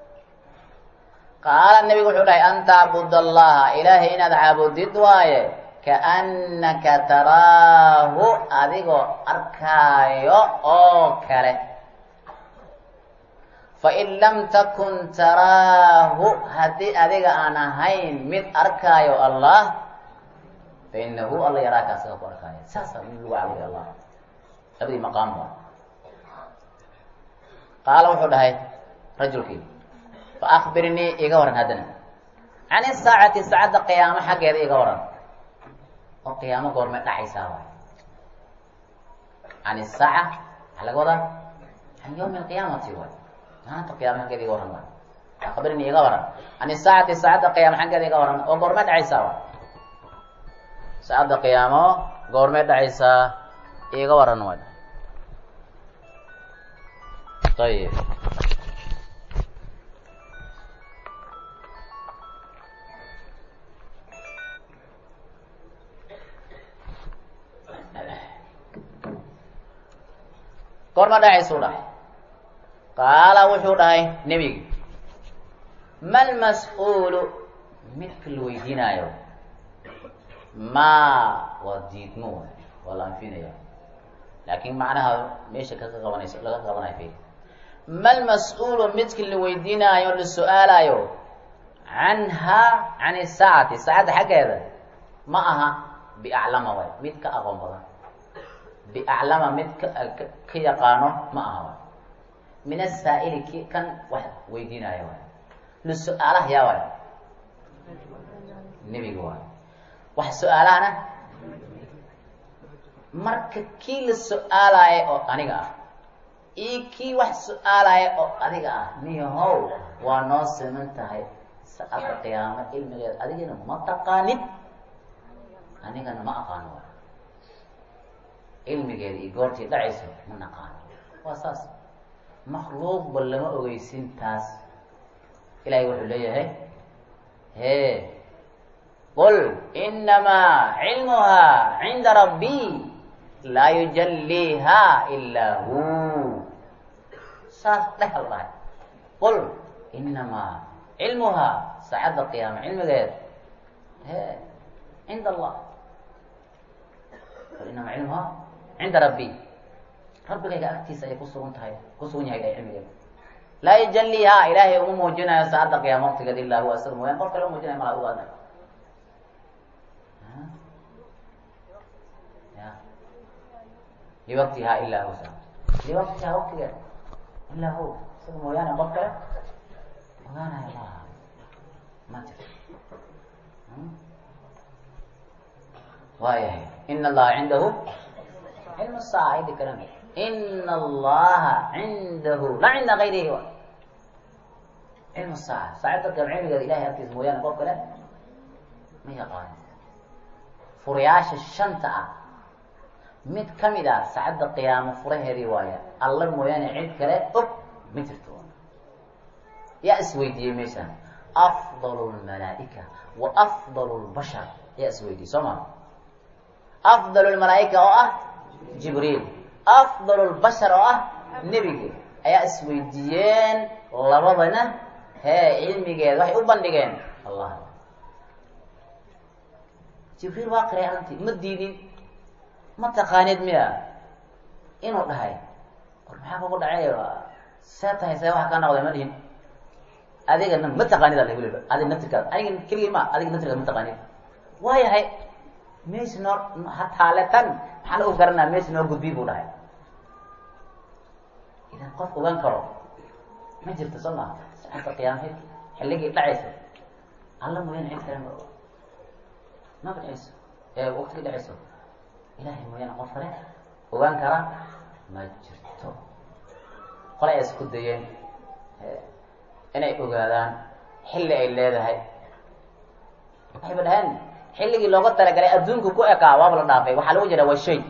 qaala nabigu wuxuu dhahay an tacbud allaha ilaahay inaad caabudid waaye kaannaka taraahu adigoo arkaayo oo kale fain lam takun taraahu haddii adiga aan ahayn mid arkaayo allah fainahu alla yaraaka asaga ku arkaayo saasa in lagu caabuday allah labadii maqaam ba qaala wuxuu dhahay rajulkii fa akbirnii iga waran haddana can isaacati saacadda qiyaamo xaggeeda iga waran oo qiyaamo goormay dhacaysaa waay can isaaca maxaa laga wadaa can yawmi alqiyaamati waay maanta qiyaamo xaggeeda iga waran waay akbirnii iga waran can isaacati saacadda qiyaamo xaggeeda iga waran oo goormay dhacaysaa waay saacadda qiyaamo goormay dhacaysaa iga waran waay ayib goorma dhacaysuu dhahay qaala wuxuu dhahay nebigi mal mas-uulu midka la weydiinaayo maa waa diidmo waay waa la anfinaya laakin macnaha meesha kaga qabanayso laga qabanayo fi mal mas-uulu midka la weydiinaayo la su-aalayo canhaa can isaacati saacadda xaggeeda ma aha biaclama waay mid ka aqoon badan biaclama mid ka yaqaano ma aha waay min asaa'ili ki kan wax weydiinaayo waay la su-aalaha yaa waay nebiga waay wax su-aalahana marka kii la su-aalayo oo aniga ah iyo kii wax su-aalayo oo adiga ah niyahow waa noo siman tahay saacadda qiyaamo cilmigeed adigana ma taqaanid anigana ma aqaano waay cilmigeeda iyo goortii dhacayso ma naqaano waa saas makhluuqba lama ogeysin taas ilahay wuxuu leeyahay hee qul inamaa cilmuhaa cinda rabbii laa yujalliiha ilaa hu saas dhehal dhahay qul inamaa cilmuhaa saacadda qiyaama cilmigeed hee cinda allah qul inamaa cilmuhaa cinda rabbii rabbigayga agtiisa ayay kusugan tahay kusugan yahay cilmigeeda laa yujalliiha ilaahay uma muujinayo saacadda qiyaama waqtigeed ilaa huwa isaga mooyaan qof kale umuujinayo malaa ugaadna liwaqtiha ilaa hu liwaqtiha waqtigeeda ilaa hu isaga mooyaane qof kale ogaanayo maaha ma jirto waayahay ina allaha cindahu cilmu saaca aydi kalan ina allaha cindahu la cinda gayrihi wa cilmu saaca saacadda qiyaama cilmigeeda ilahay agtiisa mooyaane qof kale ma yaqaano furayaasha shanta ah mid kamid ah saacadda qiyaamo furaheedii waaya alla mooyaane cid kale og ma jirto yaa isweydiiyey meeshaan afdal lmalaa'ika wa afdal lbashar yaa isweydiiyey soo maa afdal lmalaa'ika oo ah jibriil afdal lbashar oo ah nebigi ayaa isweydiiyeen labadana hee cilmigeeda waxay u bandhigeen allah jibriil waa qiray arrintii ma diidin ma taqaanid miya inuu dhahay war maxaa kugu dhacay see tahay see waxa ka noqday ma dhihin adigana ma taqaanid alla weliba adiga naftirkaada aniga keligii ma adiga naftirkaada ma taqaanid waayahay meesha noo hataaletan maxaan u garanaa meesha noo gudbiy buu dhahay idan qof ogaan karo ma jirto soo maa saacadda qiyaamay xilligii dhacaysa alla mooyaan cid kale ma dhacayso ee waqtigii dhacayso ilaahay mooyaan qof kale ogaan kara ma jirto qole ay isku dayeen inay ogaadaan xilli ay leedahay waxayba dhaheen xilligii looga talagalay adduunku ku ekaa waaba la dhaafay waxaa lagu jiraa waa shay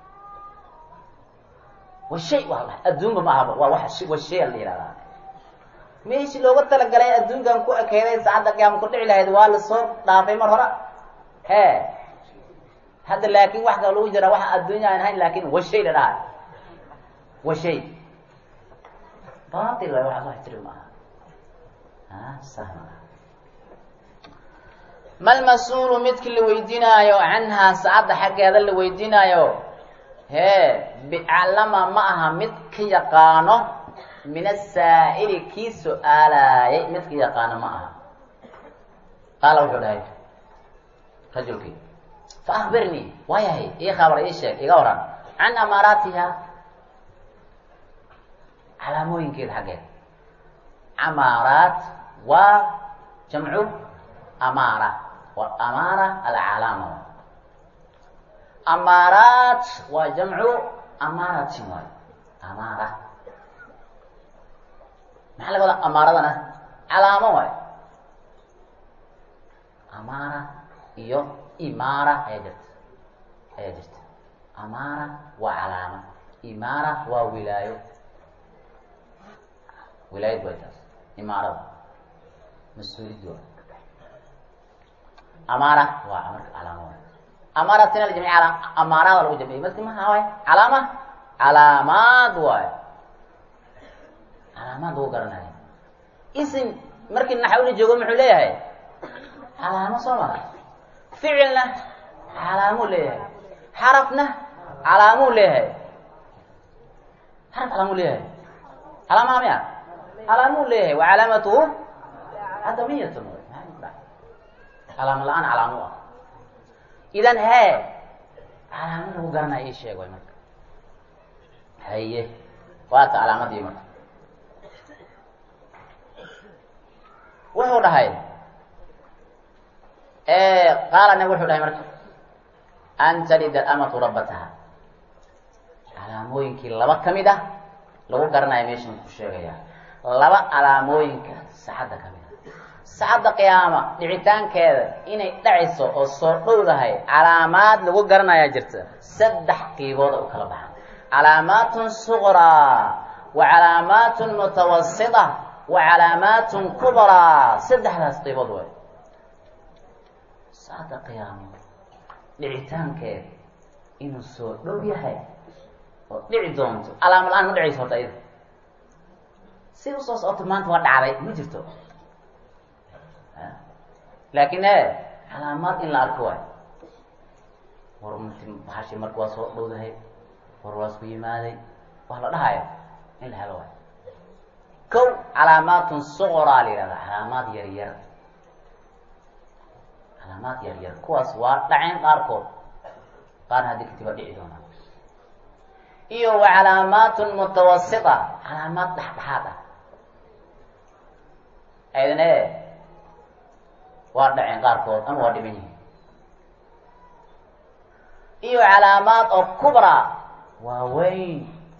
waa la adduunba ma ahaba waa waa shay la yihahdaa meeshii looga talagalay adduunkan ku ekeyday saacadda qiyaama ku dhici lahayd waa lasoo dhaafay mar hore hadda laakin wax kala lagu jiraa waxa adduunya aan ahayn laakin wa shay la dhahay wa shay baatil waay waxaas wax jiri maaha sahma malmas-uulu midkii la weydiinaayo canhaa saacadda xaggeeda la weydiinaayo bicalama ma aha mid ka yaqaano min asaa'ili kii su-aalaayay mid ka yaqaano ma aha qaala wuxuu dhahay rajulkii fa akbirnii waayahay ii khabar ii sheeg iga waran can amaaraatiha calaamooyinkeeda xaggeeda amaaraat waa jamcu amaara amaara alcalaama amaaraat waa jamcu amaaratin waay amaara maxaa laga wadaa amaaradana calaamo waay amaara iyo imaara ayaa jirta amaara waa calaama imaara waa wilaayo wilaayad way taas imaarada mas-uuliyad waa amaara waa marka calaamo waay amaaratina la jamciy amaarada lagu jamciyey marka maha waay calaama calaamaad waay calaamaad lagu garanaya isim markii naxawli joogo muxuu leeyahay calaamo soo mara ficilna calaamuu leeyahay xarafna calaamuu leeyahay xaraf calaamuu leeyahay calaamaha miya calaamuu leeyahay wa calaamatuhu cadamiyatun calaamo la-aan calaamu ah idan calaamo lagu garanaya ii sheeg way marka haye waata calaamadii marka wuxuu dhahay qaala nab wuxuu dhahay marka an talida alamatu rabbataha calaamooyinkii laba ka mid ah lagu garanayo meeshan ku sheegaya laba calaamooyinka saacadda ka mid ah saacadda qiyaama dhicitaankeeda inay dhacayso oo soo dhowdahay calaamaad lagu garanayaa jirta saddex qiibooda u kala baxan calaamaatun suqraa wa calaamaatun mutawasita wa calaamaatun kubraa saddexdaas qiibood way saacadda qiyaama dhicitaankeeda inuu soo dhow yahay oo dhici doonto calaamo la-aan ma dhicayso horta iyada si usoo socoto maanta waa dhacday ma jirto laakin calaamaad in la arko waay war bahashi marka waa soo dhowdahay war waa isku yimaaday wax la dhahayo in la helo waay kow calaamaatun suqraa la yihahda calaamaad yaryar calaamaad yaryar kuwaas waa dhaceen qaarkood qaarna haddii kadib waa dhici doonaa iyo wa calaamaatun mutawasita calaamaad dhexdhexaad ah aydan waa dhaceen qaarkood ama waa dhiman yihiin iyo calaamaad oo kubra waa weyn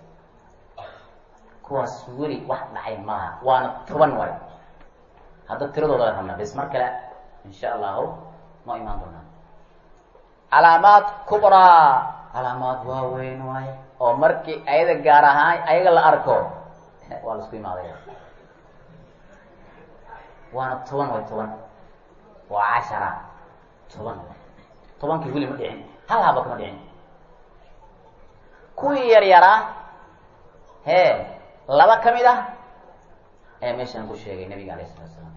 kuwaas weli wax dhacay maaha waana 10 way hadda tiradooda la rabnaa bes mar kale insha allahu ma imaan doonaa calaamaad kubra calaamaad waa weyn waaye oo markii ayada gaar ahaan ayaga la arko waa la isku imaadaya waana 10 way 10 waa 10 tobankii weli ma dhicin hal haba kama dhicin kuwii yar yaraa laba ka mid ah ee meeshaan ku sheegay nabiga alayh salatu salaam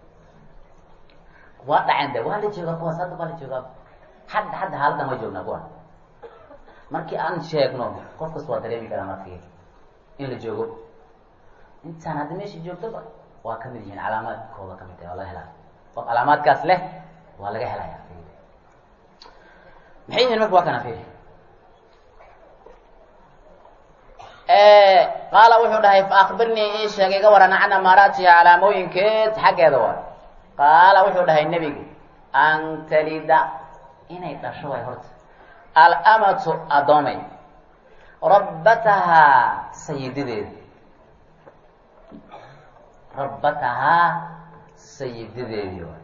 waa dhaceen de waa la joogaa kuwaas hadda waa la joogaa hadda haaladan waa joognaa kuwan markii aan sheegno qof kasta waa dareemi karaa markii in la joogo intaan hadda meesha joogtoba waa kamid yihiin calaamaadkooda kamid tahay waa laga helaya qof calaamaadkaas leh waa laga helaya maxay yihiin marka waa kana fiiri qaala wuxuu dhahay fa akbirnii ii sheeg iga waran can amaaraatiha calaamooyinkeed xaggeeda waa qaala wuxuu dhahay nebigu an talida inay dhasho way horta alamatu adoomay rabbatahaa sayidadeeda rabbatahaa sayidadeedii waay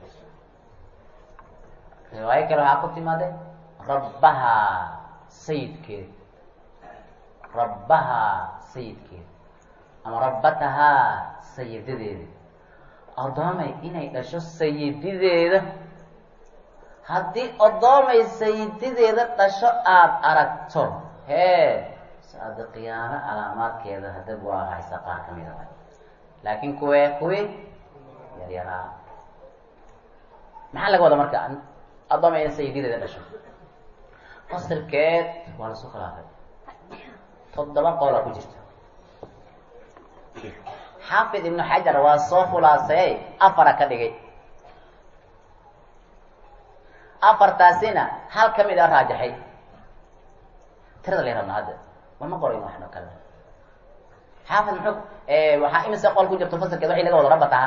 riwaayo kale waxaa ku timaade rabbahaa sayidkeeda rabbahaa sayidkeeda ama rabbatahaa sayidadeeda adoomay inay dhasho sayidadeeda haddii adoomay sayidadeeda dhasho aada aragto hee saada qiyaamo calaamaadkeeda hadab waa haysa qaar ka mida laakiin kuwii yaryaraa maxaa laga wada marka adoomay ina sayidadeeda dhasho fasilkeed waa lasu khilaafay 7 qowla ku jirta xaafid ibnu xajar waa soo khulaasayay 4 ka dhigay 4taasina hal ka mid a raajaxay tirada la rabna hadda ma qorayn waxna kale xaafid muxuu waxaa imise qol ku jirto fasalkeed waxay laga wada rabataha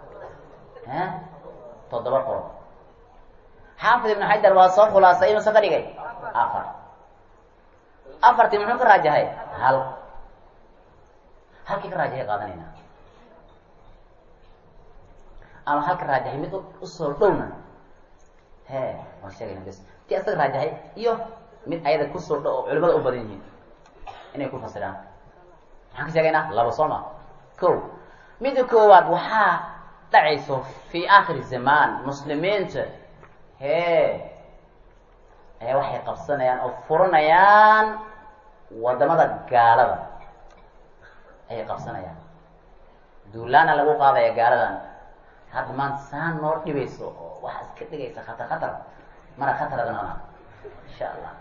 7 qol xaafid ibnu xajar waa soo khulaasayay imise ka dhigay 4 muxuu ka raajahay halkii ka raajahay qaadanayna ama halka raajahay mid usoo dhowna waan sheegayna bs ti asaga raajahay iyo mid ayada kusoo dhow oo culimada u badan yihiin inay ku fasiraan maxaan ka sheegaynaa 2 sooma ko midda koowaad waxaa dhacayso fi aakhiri zamaan muslimiinta waxay qabsanayaan oo furanayaan wadamada gaalada ayay qabsanayaan duulaana lagu qaadaya gaaladan hadda maanta saan noo dhibayso oo waxaa iska dhigaysa khatar mana khataradana insha allah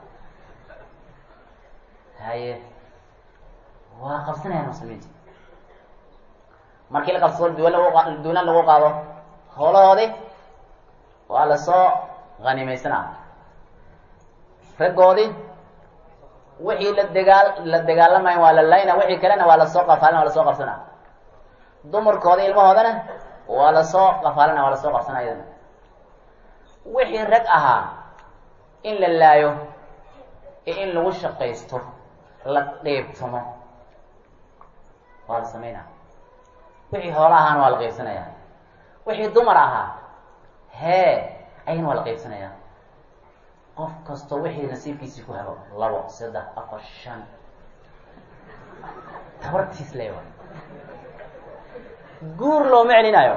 haye waa qabsanayaan muslimiinta markii la qabsado duulaan lagu qaado howlahoodii waa lasoo hanimaysanaa raggoodii wixii la dagaalamayo waa la layna wixii kalena waa lasoo qafaalina waa lasoo qabsanaa dumarkoodii ilmahoodana waa lasoo qafaalina waa lasoo qabsanaa iyadana wixii rag ahaa in la laayo iyo in lagu shaqaysto la qeybtamo waa la sameynaa wixii hoola ahaana waa la qeybsanaya wixii dumar ahaa ayana waa la qeybsanaya qof kasto wixii nasiibkiisii ku helo 2 3 4 5 tabartiis leewa guur looma celinayo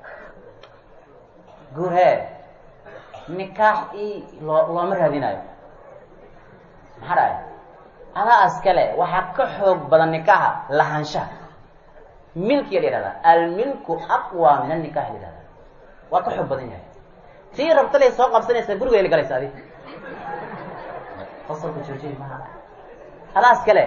guur nikaax looma raadinayo maxaa dhahay adaa askale waxaa ka xoog badan nikaaxa lahaanshaha milkiya la yihahdaa almilku aqwa min annikaax la yihahdaa waa ka xoog badan yahay tii rabta lay soo qabsanaysaa guriga la galaysa adi fasalku joojiy maha halaas kale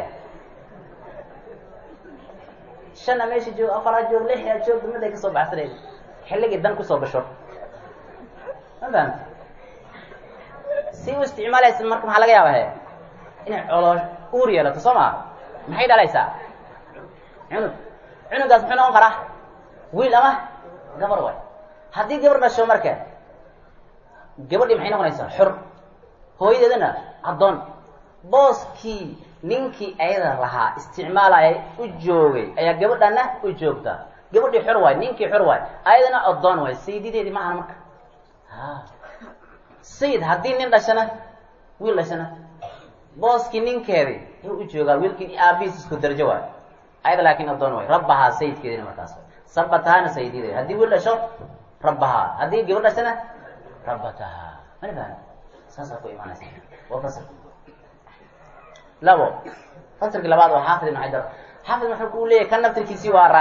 5 meesha joog 4 joog 6 joog mid ay kasoo baxsanaysa xilligii dan kusoo gasho ma fahamti si u isticmaalaysa marka maxaa laga yaaba inay colool uur yeelato soo maa maxay dhalaysaa cunugaas muxuu noqon karaa wiil ama gabar way haddii gabar dhasho marka gabadhii maxay noqonaysaa xor hooyadeedana addoon booskii ninkii ayada lahaa isticmaalaya u joogay ayaa gabadhana u joogta gabadhii xor waay ninkii xor waay ayadana addoon waay sayidadeedii maahan marka sayid haddii nin dhashana wiil dhashana booskii ninkeedii u joogaa wiilkii aabihiis isku darajo waay ayada laakin addoon waay rabbahaa sayidkeedina markaas sabatahaana sayidadeedi haddii wiil dhasho rabbahaa haddii gabadh dhashana rabbatahaa mana fahan saasaa ku imaanaysa waa fasl 2 faslki labaad waa xaafid ibn xajar xaafid wuxuu ku leeyahay kan naftirkiisii waa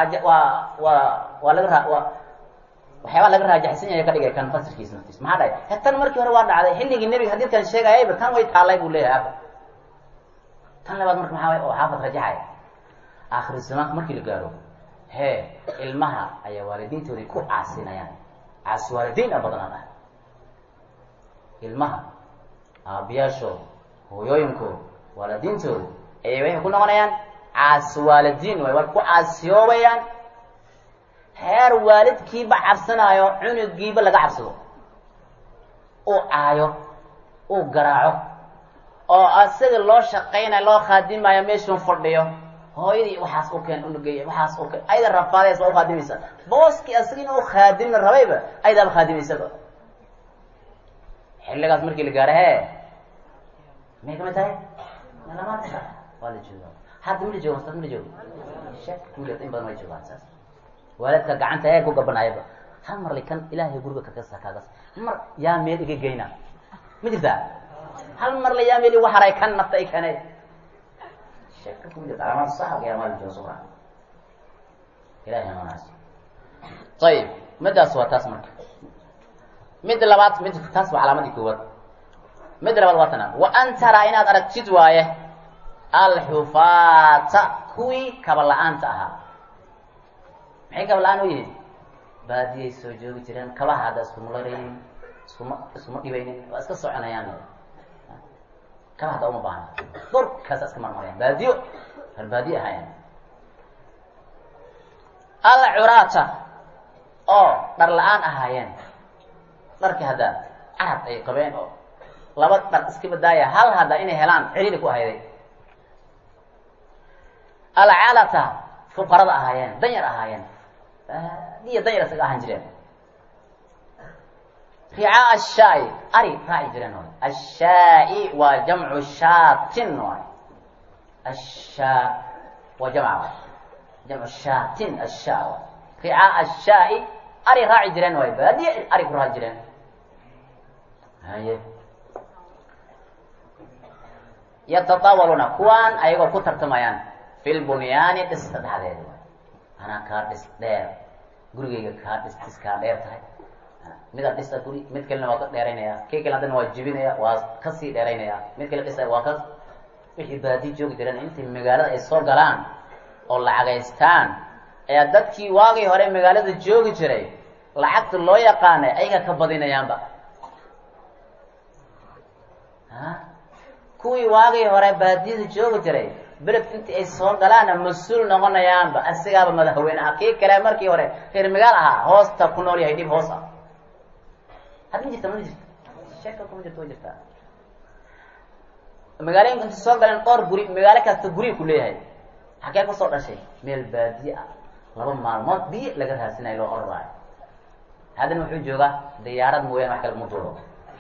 waxyaabaa laga raajaxsan yahay ka dhigay kan faslkiisa naftiisa maxaa dhahay tan markii hore waa dhacday xilligii nebiga xadiidkan sheegayayba tan way taallay buu leeyahay xaafid tan labaad marka maxaa way oo xaafid rajaxaya aakhir zamaanka markii la gaaro ilmaha ayaa waalidiintoodii ku caasinayaan. caasi waalidiin a badanaan ah. ilmaha aabiyaashooda, hooyooyinkooda, waalidiintooda ayay waxay ku noqonayaan caasi waalidiin way, war ku caasiyoobayaan heer waalidkiiba cabsanaayo cunugiiba laga cabsado, uu caayo, uu garaaco, oo asaga loo shaqaynayo loo khaadimayo meeshuu fadhiyo, hooyadii waxaas u keen unugeeya, waxaas u keen ayda rafaadays waa u khaadimaysa, booskii asaga inuu khaadimna rabayba aydaaba khaadimaysaba. xilligaas markii la gaaro may kamid tahay malamaadka waa la jooga. hadda ma la joogo, saas ma la joogo, sheek kuleed in badan way joogaan saas. waalidka gacanta ku gabanayaba hal mar likan ilaahay guriga kakaas mar yaa meel iga geyna ma jirtaa, hal mar la yaa meel igu haray kan nafta ay kanay sheek kuleed ama sax yaa mal joogo subhan ilaahay naas. طيب midaas waa taas marka. mid labaad, mid taas waa calaamadii koowaad. mid labaad waa tana wa an tara inaad aragtid waaye alxufaata kuwii kaba la-aanta ahaa. maxay kaba la-aan u yihiin? baadiyay soo joogi jireen, kabaha hadda iskuma laraynin, iskuma dhibaynin, waa iska soconayaan. kaba hadda uma baahna, dorkaasa iska marmarayaan, baadiyo reer baadiye ahaayeen. alcuraata oo dhar la-aan ahaayeen, dharkii hadda carab ay qabeen oo laba dhar iska badaaya hal hadda inay helaan ciriiri ku ahayday. alcalata fuqarada ahaayeen, danyar ahaayeen, iyo danyar isaga ahaan jireen. ricaa ashaai ari raaci jireen waay. ashaai waa jamcu shaatin waay. ashaa waa jamca jamcu shaatin, ashaa waay. ricaa ashaai ari raaci jireen waay, baadiye ari ku raaci jireen. haye yatataawaluna kuwaan ayagoo ku tartamayaan fil bunyaani dhista dhexdeeda waay. anaa kaa dhis dheer, gurigayga kaa dhis kaa dheer tahay. midaan dhista guri, mid kalena waa ka dheeraynaya, kii kale haddana waa jibinaya, waa kasii dheeraynaya, mid kale dhisa waa ka. wixii baadi joogi jireen intay magaalada ay soo galaan oo lacagaystaan ayaa dadkii waagii hore magaalada joogi jiray lacagta loo yaqaanay ayaga ka badinayaanba. kuwii waagii hore baadiyada joogi jiray beled intii ay soo galaana mas-uul noqonayaanba, asigaaba madaxweyne ah. kii kale markii hore reer magaal ahaa hoosta ku nool yahay, dhib hoos ah. had ma jirta, ma jirta, sheeka kuma jirta, way jirtaa. magaalooyinka intay soo galeen dhowr guri, magaalo kasta guri ku leeyahay. xagee kusoo dhashay? meel baadiye ah, 2 maalmood biyo laga raasinayo loo ororaayo. haddana wuxuu joogaa diyaarad mooyaan wax kale kuma duulo.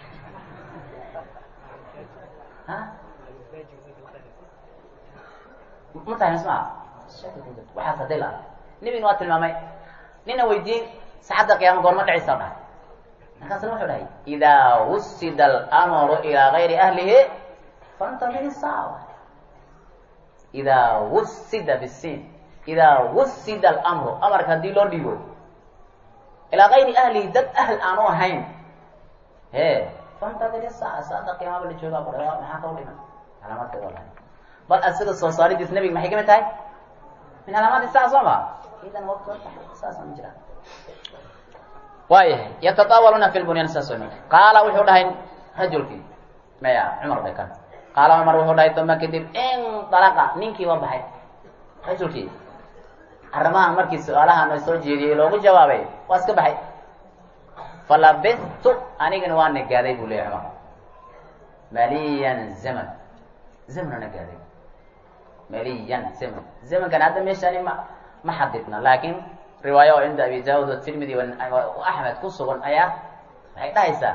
ma tahay ismaa waxaas haday la nabigna waa tilmaamay. nina weydiiyey saacadda qiyaama goorma dhacaysa dhahay, markaasna wuxuu dhahay idaa wusida alamru ilaa gayri ahlihi fantadiri saaca. idaa wusida bisiin, idaa wusida alamru, amarka haddii loo dhiibo ilaa gayri ahlihi, dad ahl aanu ahayn, fantadiri saaca, saacadda qiyaamaba la joogaa ku dhahay. maxaa kau dhiman? calaamaadka waa lahay. bal asiga soo saaridiis nabiga maxay kamid tahay? min calaamaadi saa soo ma idan saasa ma jiraan. waayahay yatataawaluna fi lbunyaan saas way. qaala wuxuu dhahay rajulkii maya cumar bay kan. qaala cumar wuxuu dhahay uma kadib indalaqa, ninkii waa baxay. rajulkii arrimahan markii su-aalahan ay soo jeediyey loogu jawaabay waa iska baxay. falabistu anigana waa nagaaday buu leeyahy cumar. maliyan zaman, zamana nagaaday. maliyan zaman, zamankan hadda meeshani ma xadidna, laakin riwaayo oo cinda abi daawud watirmidi axmed ku sugan ayaa waxay dhahaysaa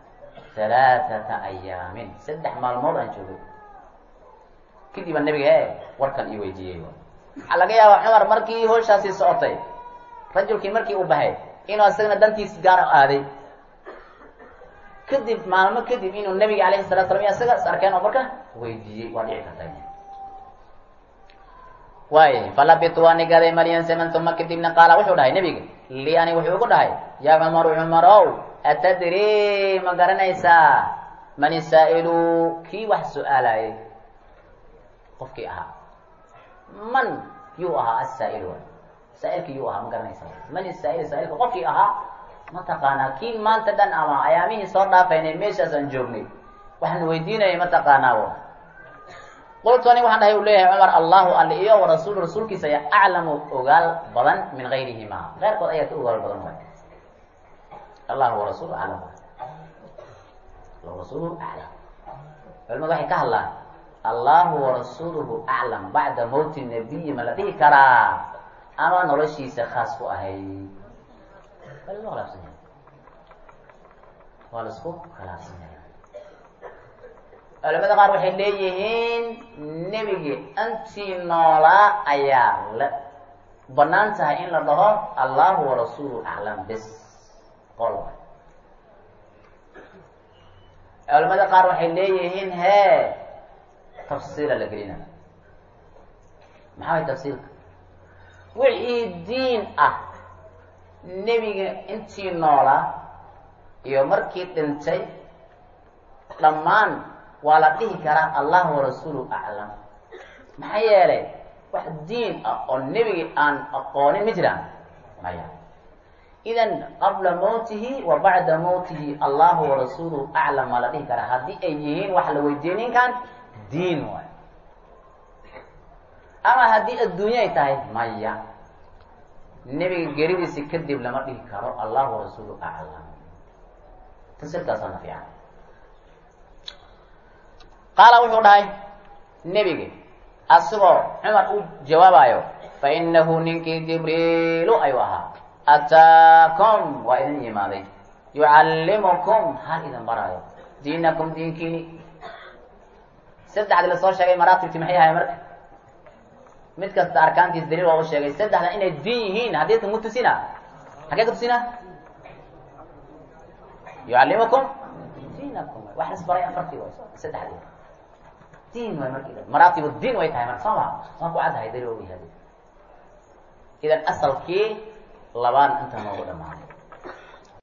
3 ayaamin, 3 maalmood aan joogay. kadiba nabiga warkan ii weydiiyey. waxaa laga yaabaa cumar markii howshaasi socotay, rajulkii markii uu baxay inuu isagana dantiis gaar aaday. kadib maalmo kadib inuu nabiga alayhi salatu salam iyo isaga is arkeen oo marka weydiiyey, waa dhici karta. waay falabitu waa nigaaday malyan zaman. uma kadibna qaala wuxuu dhahay nabiga li ani wuxuu ugu dhahay yaa cumaru, cumarow atadri ma garanaysaa man isaa'ilu, kii wax su-aalayay qofkii ahaa. man yuu ahaa asaa'ilu, saa'ilkii yuu ahaa ma garanaysaa mani saa'il saa'ilka qofkii ahaa ma taqaanaa kii maanta dhan ama ayaamihii soo dhaafaynay meeshaasaan joognay waxaan weydiinayay ma taqaanaabo qultu ani waxaan dhahay u leeyahay cumar allahu alle iyo warasuul rasuulkiisa ayaa aclamu ogaal badan min gayrihima keyrkood ayaa ka ogaal badan waay allahu warasuulu aclam warasuuluhu aclam culimadu waxay ka hadlaan allahu warasuuluhu aclam bacda mawti nabiyi ma la dhihi karaa ama noloshiisa khaas ku ahayd waa laisku khilaafsan yahay waa la isku khilaafsan yahay culamada qaar waxay leeyihiin nebigi intii noolaa ayaa la banaan tahay in la dhaho allahu warasuulu aclam bes qol culamada qaar waxay leeyihiin hee tafsiila la gelina maxaa way tafsiilka wixii diin ah nebiga intii noolaa iyo markii dhintay dhammaan waa la dhihi karaa allahu warasuulu aclam maxaa yeelay wax diin ah oo nebigi aan aqoonin ma jiraan maya idan qabla mawtihi wa bacda mawtihi allahu warasuulu aclam waa la dhihi karaa haddii ay yihiin wax la weydiinin kan diin waay ama haddii adduunye ay tahay maya nebiga geridiisi kadib lama dhihi karo allahu warasuulu aclam tasirkaasana fiican qaala wuxuu dhahay nebigi asigoo cumar u jawaabayo fainahu ninkii jibriilu ayuu ahaa ataakum waa idin yimaaday yucallimukum hal idin baraayo diinakum diinkiini saddexdi lasoo sheegay maraatibti maxay ahay marka mid kasta arkaantiis daliil waa u sheegay saddexda inay diin yihiin hadiiska mu tusina xagee ka tusina yucallimukum diinakum wax isbaray afartii way saddexdii diin way markii maraatib diin way tahay marka sama waan ku caddahay daliil oo yahay idan asalkii labaan inta noogu dhamaaday